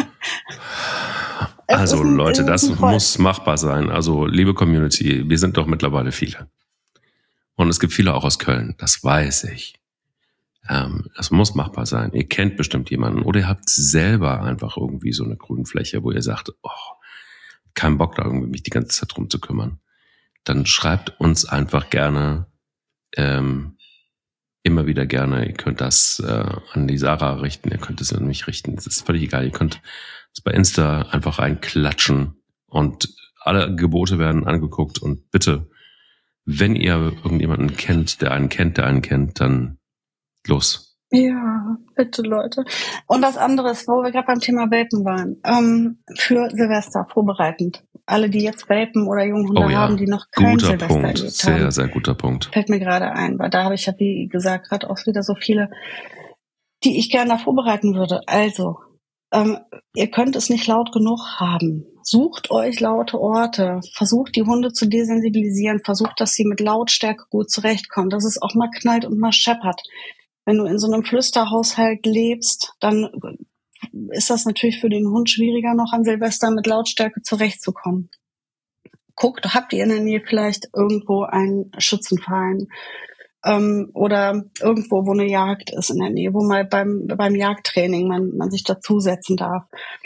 Also Leute, das muss machbar sein. Also liebe Community, wir sind doch mittlerweile viele. Und es gibt viele auch aus Köln, das weiß ich. Es muss machbar sein. Ihr kennt bestimmt jemanden oder ihr habt selber einfach irgendwie so eine Grünfläche, wo ihr sagt, kein Bock da irgendwie mich die ganze Zeit drum zu kümmern. Dann schreibt uns einfach gerne immer wieder gerne. Ihr könnt das an die Sarah richten, ihr könnt es an mich richten. Das ist völlig egal. Ihr könnt es bei Insta einfach reinklatschen und alle Gebote werden angeguckt. Und bitte, wenn ihr irgendjemanden kennt, der einen kennt, dann los. Ja, bitte Leute. Und was anderes, wo wir gerade beim Thema Welpen waren, für Silvester vorbereitend. Alle, die jetzt Welpen oder Junghunde haben, die noch kein guter Silvester Punkt. erlebt Sehr, haben. sehr guter Punkt. Fällt mir gerade ein, weil da habe ich ja, wie gesagt, gerade auch wieder so viele, die ich gerne vorbereiten würde. Also, ihr könnt es nicht laut genug haben. Sucht euch laute Orte. Versucht, die Hunde zu desensibilisieren. Versucht, dass sie mit Lautstärke gut zurechtkommen. Dass es auch mal knallt und mal scheppert. Wenn du in so einem Flüsterhaushalt lebst, dann ist das natürlich für den Hund schwieriger, noch an Silvester mit Lautstärke zurechtzukommen. Guckt, habt ihr in der Nähe vielleicht irgendwo einen Schützenverein oder irgendwo, wo eine Jagd ist in der Nähe, wo mal beim Jagdtraining man sich dazusetzen darf.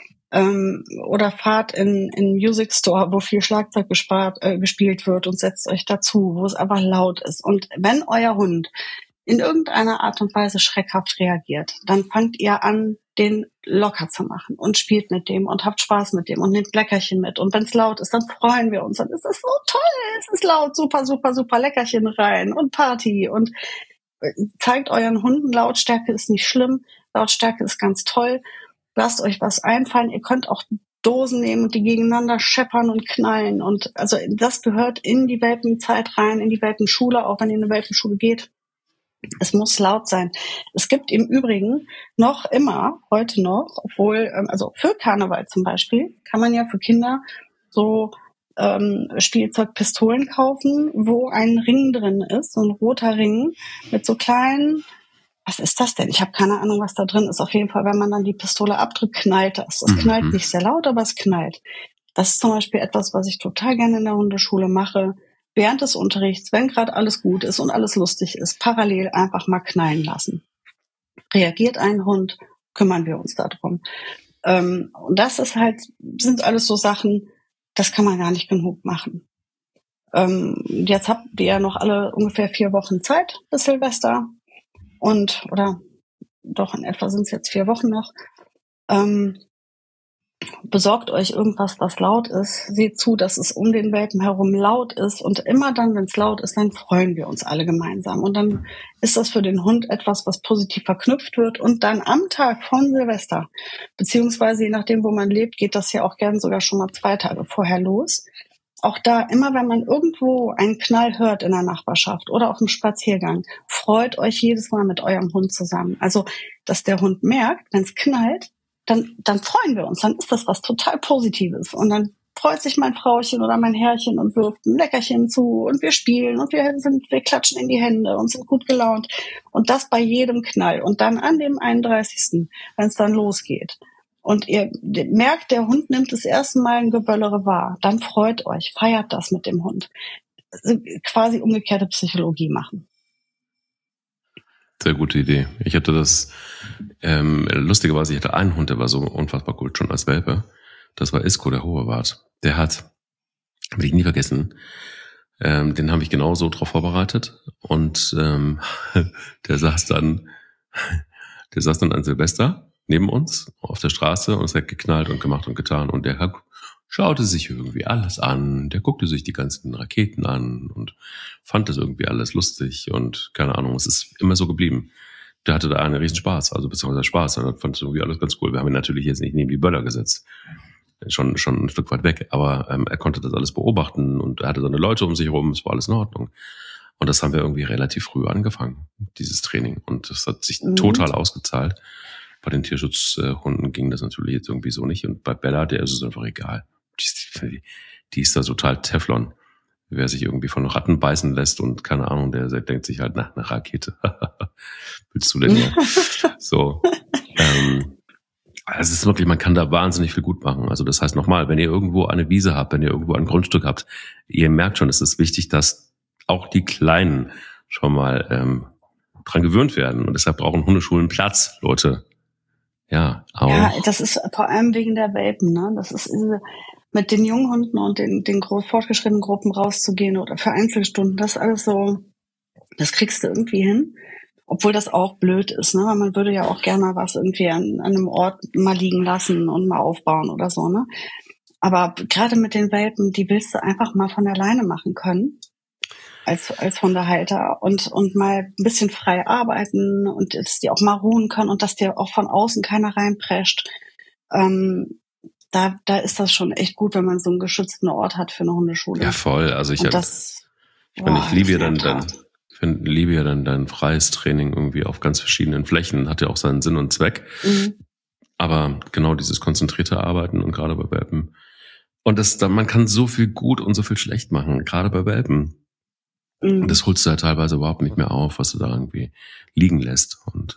Oder fahrt in Music Store, wo viel Schlagzeug gespielt wird und setzt euch dazu, wo es einfach laut ist. Und wenn euer Hund in irgendeiner Art und Weise schreckhaft reagiert, dann fangt ihr an, den locker zu machen und spielt mit dem und habt Spaß mit dem und nehmt Leckerchen mit. Und wenn es laut ist, dann freuen wir uns. Dann ist es so toll, es ist laut, super, super, super, Leckerchen rein und Party. Und zeigt euren Hunden, Lautstärke ist nicht schlimm, Lautstärke ist ganz toll. Lasst euch was einfallen. Ihr könnt auch Dosen nehmen und die gegeneinander scheppern und knallen. Und also das gehört in die Welpenzeit rein, in die Welpenschule, auch wenn ihr in eine Welpenschule geht. Es muss laut sein. Es gibt im Übrigen noch immer, heute noch, obwohl, also für Karneval zum Beispiel, kann man ja für Kinder so Spielzeugpistolen kaufen, wo ein Ring drin ist, so ein roter Ring mit so kleinen, was ist das denn? Ich habe keine Ahnung, was da drin ist. Auf jeden Fall, wenn man dann die Pistole abdrückt, knallt das. Es knallt nicht sehr laut, aber es knallt. Das ist zum Beispiel etwas, was ich total gerne in der Hundeschule mache. Während des Unterrichts, wenn gerade alles gut ist und alles lustig ist, parallel einfach mal knallen lassen. Reagiert ein Hund, kümmern wir uns darum. Und das ist halt, sind alles so Sachen, das kann man gar nicht genug machen. Jetzt habt ihr ja noch alle ungefähr 4 Wochen Zeit bis Silvester. Oder doch in etwa sind es jetzt 4 Wochen noch. Besorgt euch irgendwas, was laut ist. Seht zu, dass es um den Welpen herum laut ist. Und immer dann, wenn es laut ist, dann freuen wir uns alle gemeinsam. Und dann ist das für den Hund etwas, was positiv verknüpft wird. Und dann am Tag von Silvester, beziehungsweise je nachdem, wo man lebt, geht das ja auch gern sogar schon mal 2 Tage vorher los. Auch da, immer wenn man irgendwo einen Knall hört in der Nachbarschaft oder auf dem Spaziergang, freut euch jedes Mal mit eurem Hund zusammen. Also, dass der Hund merkt, wenn es knallt, dann freuen wir uns, dann ist das was total Positives. Und dann freut sich mein Frauchen oder mein Herrchen und wirft ein Leckerchen zu und wir spielen und wir klatschen in die Hände und sind gut gelaunt. Und das bei jedem Knall. Und dann an dem 31., wenn es dann losgeht und ihr merkt, der Hund nimmt das erste Mal ein Geböllere wahr, dann freut euch, feiert das mit dem Hund. Also quasi umgekehrte Psychologie machen. Sehr gute Idee. Ich hatte das, lustigerweise, ich hatte einen Hund, der war so unfassbar gut, schon als Welpe. Das war Isko, der Hohewart. Der hat, will ich nie vergessen, den habe ich genau so drauf vorbereitet. Und der saß dann an Silvester neben uns auf der Straße und es hat geknallt und gemacht und getan. Und der schaute sich irgendwie alles an, der guckte sich die ganzen Raketen an und fand das irgendwie alles lustig und keine Ahnung, es ist immer so geblieben. Der hatte da einen riesen Spaß, also beziehungsweise Spaß, und fand es irgendwie alles ganz cool. Wir haben ihn natürlich jetzt nicht neben die Böller gesetzt, schon ein Stück weit weg, aber er konnte das alles beobachten und er hatte seine Leute um sich herum, es war alles in Ordnung. Und das haben wir irgendwie relativ früh angefangen, dieses Training, und das hat sich total ausgezahlt. Bei den Tierschutzhunden ging das natürlich jetzt irgendwie so nicht, und bei Bella, der ist es einfach egal. Die ist da total Teflon. Wer sich irgendwie von Ratten beißen lässt und keine Ahnung, der denkt sich halt nach einer Rakete. Willst du denn hier? So. Es ist wirklich, man kann da wahnsinnig viel gut machen. Also das heißt nochmal, wenn ihr irgendwo eine Wiese habt, wenn ihr irgendwo ein Grundstück habt, ihr merkt schon, es ist wichtig, dass auch die Kleinen schon mal dran gewöhnt werden. Und deshalb brauchen Hundeschulen Platz, Leute. Ja, auch. Ja, das ist vor allem wegen der Welpen, ne? Das ist mit den Junghunden und den fortgeschrittenen Gruppen rauszugehen oder für Einzelstunden, das ist alles so, das kriegst du irgendwie hin. Obwohl das auch blöd ist, ne? Weil man würde ja auch gerne was irgendwie an einem Ort mal liegen lassen und mal aufbauen oder so, ne? Aber gerade mit den Welpen, die willst du einfach mal von alleine machen können. als Hundehalter und mal ein bisschen frei arbeiten und dass die auch mal ruhen können und dass dir auch von außen keiner reinprescht. Da ist das schon echt gut, wenn man so einen geschützten Ort hat für eine Hundeschule. Ja, voll. Also ich liebe ja dann dein freies Training irgendwie auf ganz verschiedenen Flächen. Hat ja auch seinen Sinn und Zweck. Mhm. Aber genau dieses konzentrierte Arbeiten und gerade bei Welpen. Und man kann so viel gut und so viel schlecht machen, gerade bei Welpen. Mhm. Und das holst du ja teilweise überhaupt nicht mehr auf, was du da irgendwie liegen lässt. Und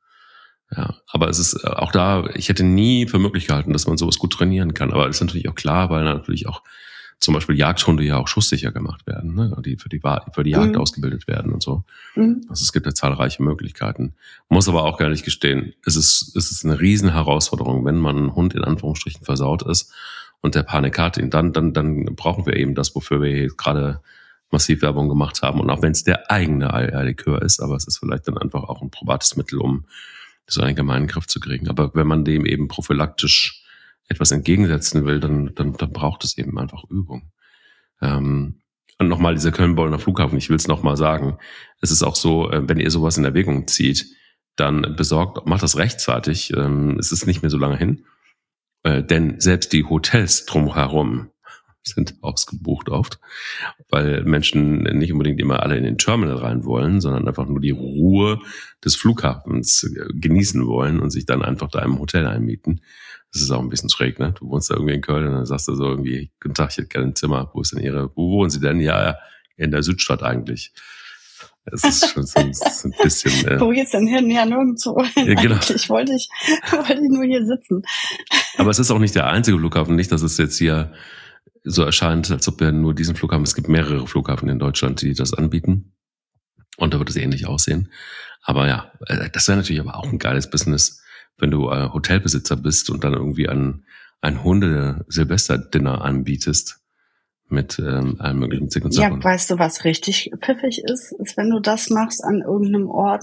ja, aber es ist auch da, ich hätte nie für möglich gehalten, dass man sowas gut trainieren kann. Aber das ist natürlich auch klar, weil natürlich auch zum Beispiel Jagdhunde ja auch schusssicher gemacht werden, ne? Die für die Jagd ausgebildet werden und so. Also es gibt ja zahlreiche Möglichkeiten. Muss aber auch gar nicht gestehen, es ist eine riesen Herausforderung, wenn man ein Hund in Anführungsstrichen versaut ist und der Panik hat, dann brauchen wir eben das, wofür wir hier gerade massiv Werbung gemacht haben. Und auch wenn es der eigene Eierlikör ist, aber es ist vielleicht dann einfach auch ein probates Mittel, um so einen gemeinen Griff zu kriegen. Aber wenn man dem eben prophylaktisch etwas entgegensetzen will, dann braucht es eben einfach Übung. Und nochmal dieser Köln-Bonner Flughafen, ich will es nochmal sagen, es ist auch so, wenn ihr sowas in Erwägung zieht, dann macht das rechtzeitig, es ist nicht mehr so lange hin, denn selbst die Hotels drumherum sind ausgebucht oft, weil Menschen nicht unbedingt immer alle in den Terminal rein wollen, sondern einfach nur die Ruhe des Flughafens genießen wollen und sich dann einfach da im Hotel einmieten. Das ist auch ein bisschen schräg, ne? Du wohnst da irgendwie in Köln und dann sagst du so irgendwie, guten Tag, ich hätte gerne ein Zimmer. Wo wohnen Sie denn? Ja, in der Südstadt eigentlich. Das ist schon so ein bisschen... Wo geht's denn hin? Ja, nirgendwo. Ja, genau. Eigentlich wollte ich nur hier sitzen. Aber es ist auch nicht der einzige Flughafen. Nicht, dass es jetzt hier so erscheint, als ob wir nur diesen Flughafen... Es gibt mehrere Flughafen in Deutschland, die das anbieten. Und da wird es ähnlich aussehen. Aber ja, das wäre natürlich aber auch ein geiles Business, wenn du Hotelbesitzer bist und dann irgendwie ein Hunde-Silvester-Dinner anbietest mit allen möglichen Zick und Zack. Ja, weißt du, was richtig pfiffig ist wenn du das machst an irgendeinem Ort,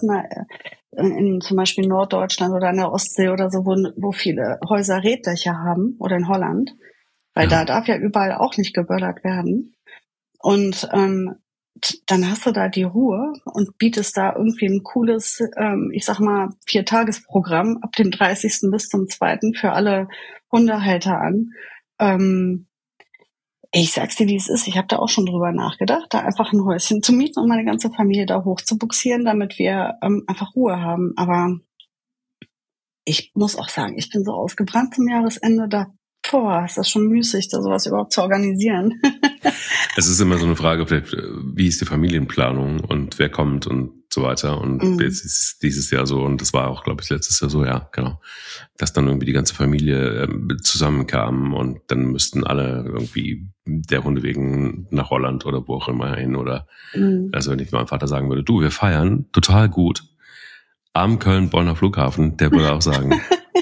in zum Beispiel Norddeutschland oder an der Ostsee oder so, wo viele Häuser Rehdächer haben oder in Holland, weil da darf ja überall auch nicht geböllert werden. Und dann hast du da die Ruhe und bietest da irgendwie ein cooles, ich sag mal, 4-Tages-Programm ab dem 30. bis zum 2. für alle Hundehalter an. Ich sag's dir, wie es ist. Ich habe da auch schon drüber nachgedacht, da einfach ein Häuschen zu mieten und meine ganze Familie da hoch zu buxieren, damit wir einfach Ruhe haben. Aber ich muss auch sagen, ich bin so ausgebrannt zum Jahresende, ist das schon müßig, da sowas überhaupt zu organisieren. Es ist immer so eine Frage, wie ist die Familienplanung und wer kommt und so weiter. Und jetzt ist dieses Jahr so, und das war auch, glaube ich, letztes Jahr so, ja, genau, dass dann irgendwie die ganze Familie zusammenkam und dann müssten alle irgendwie der Hunde wegen nach Holland oder wo auch immer hin. Oder also wenn ich meinem Vater sagen würde, du, wir feiern total gut am Köln-Bonner Flughafen, der würde auch sagen,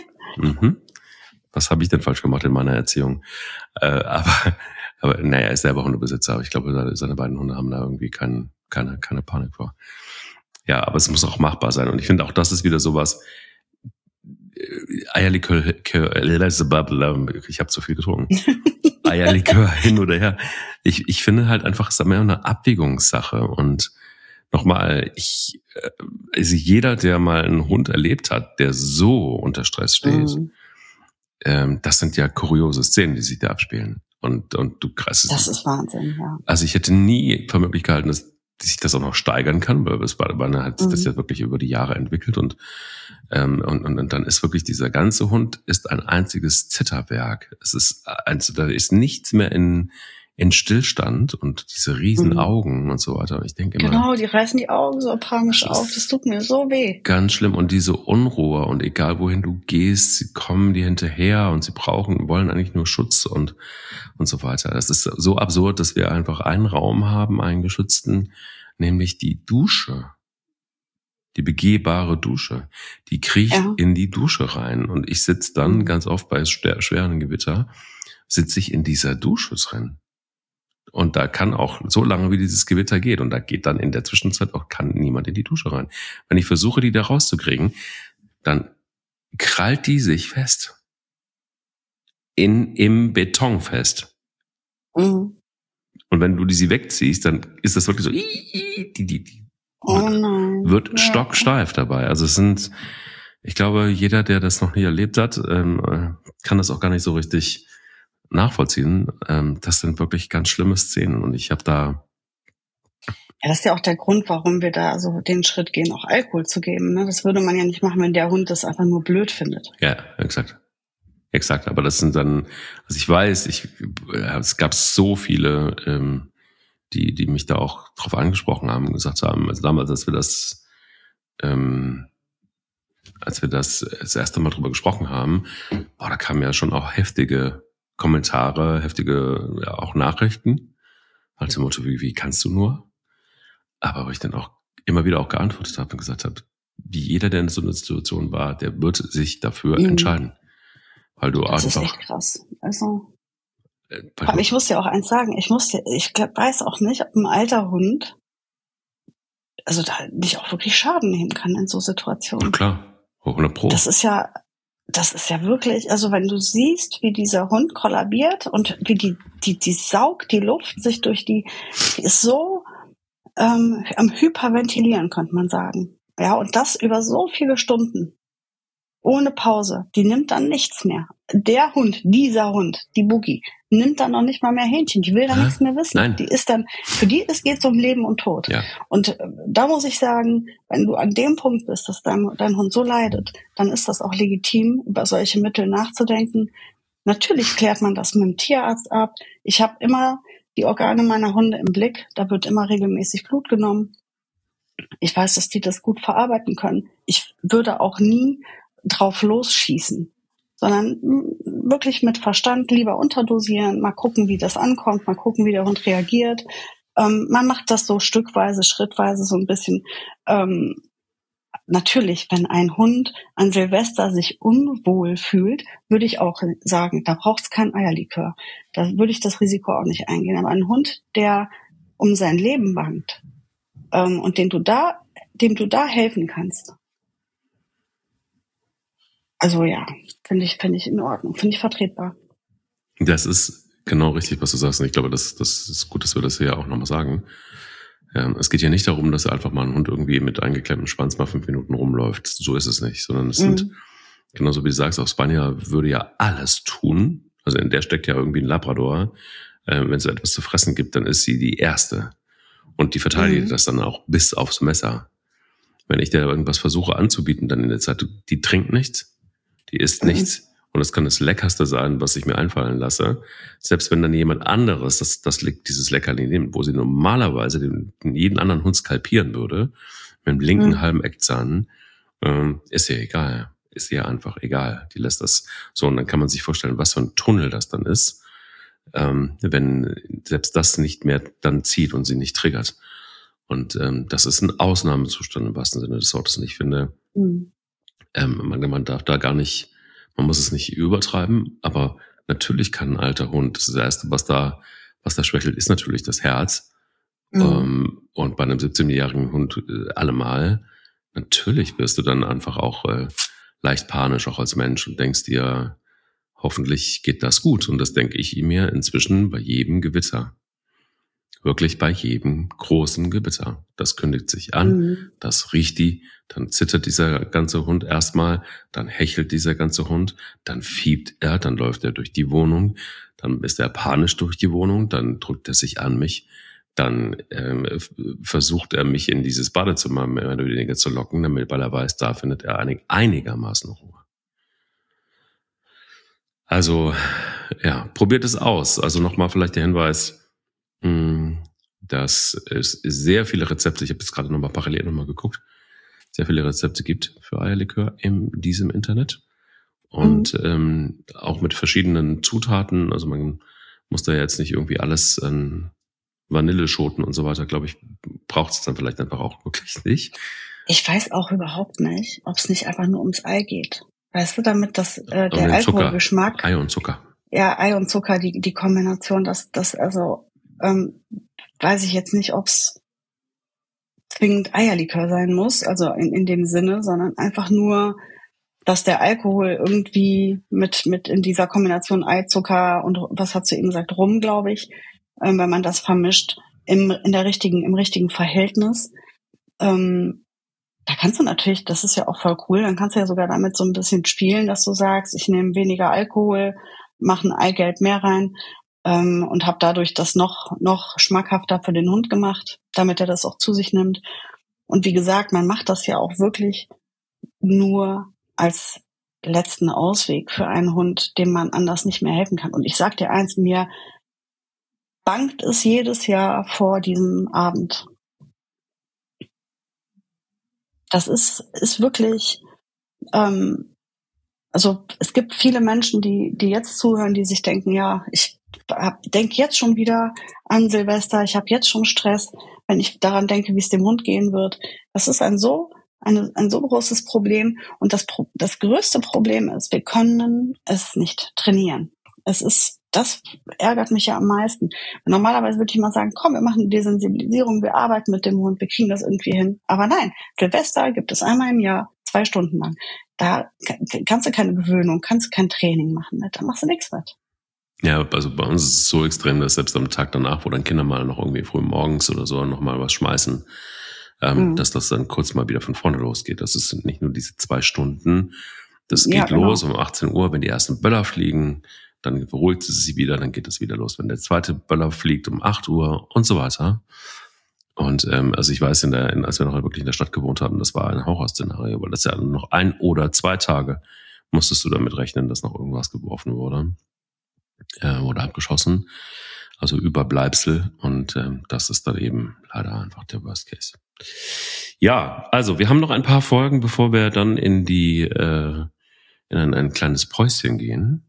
was habe ich denn falsch gemacht in meiner Erziehung? Aber naja, er ist selber Hundebesitzer, aber ich glaube, seine beiden Hunde haben da irgendwie keine Panik vor. Ja, aber es muss auch machbar sein. Und ich finde auch, das ist wieder sowas, Eierlikör, ich habe zu viel getrunken. Eierlikör hin oder her. Ich finde halt einfach, es ist mehr eine Abwägungssache. Und nochmal, also jeder, der mal einen Hund erlebt hat, der so unter Stress steht, das sind ja kuriose Szenen, die sich da abspielen. Und du krass. Das ist Wahnsinn, ja. Also ich hätte nie für möglich gehalten, dass sich das auch noch steigern kann, weil man hat das ja wirklich über die Jahre entwickelt und dann ist wirklich dieser ganze Hund ist ein einziges Zitterwerk. Da ist nichts mehr in Stillstand und diese riesen Augen und so weiter. Ich denke immer, genau, die reißen die Augen so panisch auf. Das tut mir so weh. Ganz schlimm. Und diese Unruhe und egal wohin du gehst, sie kommen dir hinterher und sie wollen eigentlich nur Schutz und so weiter. Das ist so absurd, dass wir einfach einen Raum haben, einen geschützten, nämlich die Dusche. Die begehbare Dusche. Die kriecht in die Dusche rein. Und ich sitze dann ganz oft bei schweren Gewitter, sitze ich in dieser Dusche drin. Und da kann auch, so lange wie dieses Gewitter geht, und da geht dann in der Zwischenzeit auch kann niemand in die Dusche rein. Wenn ich versuche, die da rauszukriegen, dann krallt die sich fest. Im Beton fest. Und wenn du sie wegziehst, dann ist das wirklich so, die Oh nein. wird stocksteif dabei. Also ich glaube, jeder, der das noch nie erlebt hat, kann das auch gar nicht so richtig nachvollziehen. Das sind wirklich ganz schlimme Szenen. Und ich habe da... Ja, das ist ja auch der Grund, warum wir da so den Schritt gehen, auch Alkohol zu geben. Ne? Das würde man ja nicht machen, wenn der Hund das einfach nur blöd findet. Ja, exakt. Exakt, aber das sind dann, also ich weiß, es gab so viele, die mich da auch drauf angesprochen haben und gesagt haben, also damals, als wir das erste Mal drüber gesprochen haben, da kamen ja schon auch heftige Kommentare, heftige auch Nachrichten, als im Motto, wie kannst du nur? Aber wo ich dann auch immer wieder auch geantwortet habe und gesagt habe, wie jeder, der in so einer Situation war, der wird sich dafür entscheiden. Weil du das einfach... ist echt krass. Also, aber ich muss dir auch eins sagen, ich weiß auch nicht, ob ein alter Hund also da nicht auch wirklich Schaden nehmen kann in so Situationen. Ja, klar, 100%. Das ist ja wirklich, also wenn du siehst, wie dieser Hund kollabiert und wie die saugt die Luft sich die ist so am Hyperventilieren, könnte man sagen. Ja, und das über so viele Stunden. Ohne Pause. Die nimmt dann nichts mehr. Dieser Hund, die Boogie, nimmt dann noch nicht mal mehr Hähnchen. Die will dann nichts mehr wissen. Nein. Geht's um Leben und Tod. Ja. Und da muss ich sagen, wenn du an dem Punkt bist, dass dein Hund so leidet, dann ist das auch legitim, über solche Mittel nachzudenken. Natürlich klärt man das mit dem Tierarzt ab. Ich habe immer die Organe meiner Hunde im Blick. Da wird immer regelmäßig Blut genommen. Ich weiß, dass die das gut verarbeiten können. Ich würde auch nie drauf losschießen, sondern wirklich mit Verstand lieber unterdosieren, mal gucken, wie das ankommt, mal gucken, wie der Hund reagiert. Man macht das so stückweise, schrittweise so ein bisschen. Natürlich, wenn ein Hund an Silvester sich unwohl fühlt, würde ich auch sagen, da braucht es kein Eierlikör. Da würde ich das Risiko auch nicht eingehen. Aber ein Hund, der um sein Leben bangt und dem du da helfen kannst, also ja, finde ich in Ordnung, finde ich vertretbar. Das ist genau richtig, was du sagst. Und ich glaube, das ist gut, dass wir das hier auch nochmal sagen. Es geht ja nicht darum, dass einfach mal ein Hund irgendwie mit eingeklemmtem Schwanz mal 5 Minuten rumläuft. So ist es nicht. Sondern es sind, genauso wie du sagst, auch Spanier würde ja alles tun. Also in der steckt ja irgendwie ein Labrador. Wenn es etwas zu fressen gibt, dann ist sie die Erste. Und die verteidigt das dann auch bis aufs Messer. Wenn ich der irgendwas versuche anzubieten, dann in der Zeit, die trinkt nichts. Die isst nichts. Und es kann das Leckerste sein, was ich mir einfallen lasse. Selbst wenn dann jemand anderes dieses Leckerli nimmt, wo sie normalerweise jeden anderen Hund skalpieren würde, mit dem linken halben Eckzahn, ist ihr egal. Ist ihr einfach egal. Die lässt das so. Und dann kann man sich vorstellen, was für ein Tunnel das dann ist, wenn selbst das nicht mehr dann zieht und sie nicht triggert. Und das ist ein Ausnahmezustand im wahrsten Sinne des Wortes. Und ich finde, man darf da gar nicht, man muss es nicht übertreiben, aber natürlich kann ein alter Hund, das Erste, was da schwächelt, ist natürlich das Herz. Und bei einem 17-jährigen Hund allemal, natürlich wirst du dann einfach auch leicht panisch, auch als Mensch, und denkst dir, hoffentlich geht das gut. Und das denke ich mir inzwischen bei jedem Gewitter. Wirklich bei jedem großen Gewitter. Das kündigt sich an, das riecht dann zittert dieser ganze Hund erstmal, dann hechelt dieser ganze Hund, dann fiebt er, dann läuft er durch die Wohnung, dann ist er panisch durch die Wohnung, dann drückt er sich an mich, dann versucht er mich in dieses Badezimmer mehr oder weniger zu locken, weil er weiß, da findet er einigermaßen Ruhe. Also, ja, probiert es aus. Also nochmal vielleicht der Hinweis, dass es sehr viele Rezepte, ich habe jetzt gerade nochmal parallel geguckt, sehr viele Rezepte gibt für Eierlikör in diesem Internet. Und auch mit verschiedenen Zutaten. Also man muss da jetzt nicht irgendwie alles an Vanilleschoten und so weiter, glaube ich, braucht es dann vielleicht einfach auch wirklich nicht. Ich weiß auch überhaupt nicht, ob es nicht einfach nur ums Ei geht. Weißt du, damit der Alkoholgeschmack... Ei und Zucker. Ja, Ei und Zucker, die Kombination, das also weiß ich jetzt nicht, ob es zwingend Eierlikör sein muss, also in dem Sinne, sondern einfach nur, dass der Alkohol irgendwie mit in dieser Kombination Ei, Zucker und was hat sie eben gesagt, Rum, glaube ich, wenn man das vermischt im richtigen Verhältnis. Da kannst du natürlich, das ist ja auch voll cool, dann kannst du ja sogar damit so ein bisschen spielen, dass du sagst, ich nehme weniger Alkohol, mache ein Eigelb mehr rein und habe dadurch das noch schmackhafter für den Hund gemacht, damit er das auch zu sich nimmt. Und wie gesagt, man macht das ja auch wirklich nur als letzten Ausweg für einen Hund, dem man anders nicht mehr helfen kann. Und ich sag dir eins, mir bangt es jedes Jahr vor diesem Abend. Das ist wirklich, also es gibt viele Menschen, die jetzt zuhören, die sich denken, ja, ich denke jetzt schon wieder an Silvester, ich habe jetzt schon Stress, wenn ich daran denke, wie es dem Hund gehen wird. Das ist ein so großes Problem. Und das größte Problem ist, wir können es nicht trainieren. Das ärgert mich ja am meisten. Normalerweise würde ich mal sagen, komm, wir machen Desensibilisierung, wir arbeiten mit dem Hund, wir kriegen das irgendwie hin. Aber nein, Silvester gibt es einmal im Jahr, 2 Stunden lang. Da kannst du keine Gewöhnung, kannst du kein Training machen mit, da machst du nichts mit. Ja, also bei uns ist es so extrem, dass selbst am Tag danach, wo dann Kinder mal noch irgendwie früh morgens oder so noch mal was schmeißen, dass das dann kurz mal wieder von vorne losgeht. Das ist nicht nur diese 2 Stunden, das geht los um 18 Uhr, wenn die ersten Böller fliegen, dann beruhigt es sich wieder, dann geht es wieder los, wenn der zweite Böller fliegt um 8 Uhr und so weiter. Und also ich weiß, als wir noch wirklich in der Stadt gewohnt haben, das war ein Horrorszenario, weil das ja noch 1 oder 2 Tage musstest du damit rechnen, dass noch irgendwas geworfen wurde oder abgeschossen, also Überbleibsel. Und das ist dann eben leider einfach der Worst Case. Ja, also wir haben noch ein paar Folgen, bevor wir dann in ein kleines Päuschen gehen.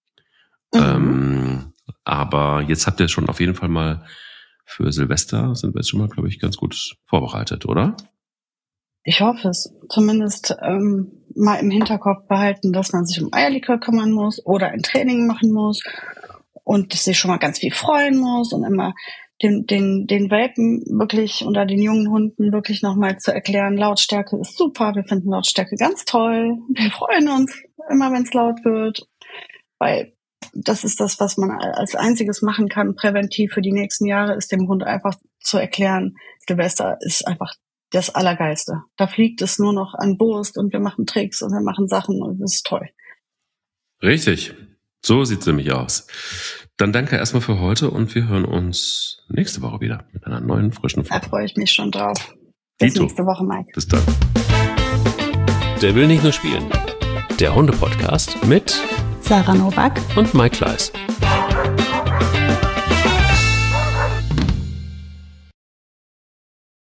Aber jetzt habt ihr schon auf jeden Fall mal für Silvester, sind wir jetzt schon mal, glaube ich, ganz gut vorbereitet, oder? Ich hoffe es. Zumindest mal im Hinterkopf behalten, dass man sich um Eierlikör kümmern muss oder ein Training machen muss und sich schon mal ganz viel freuen muss und immer den Welpen wirklich oder den jungen Hunden wirklich nochmal zu erklären, Lautstärke ist super, wir finden Lautstärke ganz toll, wir freuen uns immer, wenn es laut wird, weil das ist das, was man als einziges machen kann, präventiv für die nächsten Jahre, ist dem Hund einfach zu erklären, Silvester ist einfach das Allergeilste. Da fliegt es nur noch an Wurst und wir machen Tricks und wir machen Sachen und das ist toll. Richtig. So sieht's nämlich aus. Dann danke erstmal für heute und wir hören uns nächste Woche wieder mit einer neuen, frischen Folge. Da freue ich mich schon drauf. Bis nächste Woche, Mike. Bis dann. Der will nicht nur spielen. Der Hunde-Podcast mit Sarah Nowak und Mike Kleiss.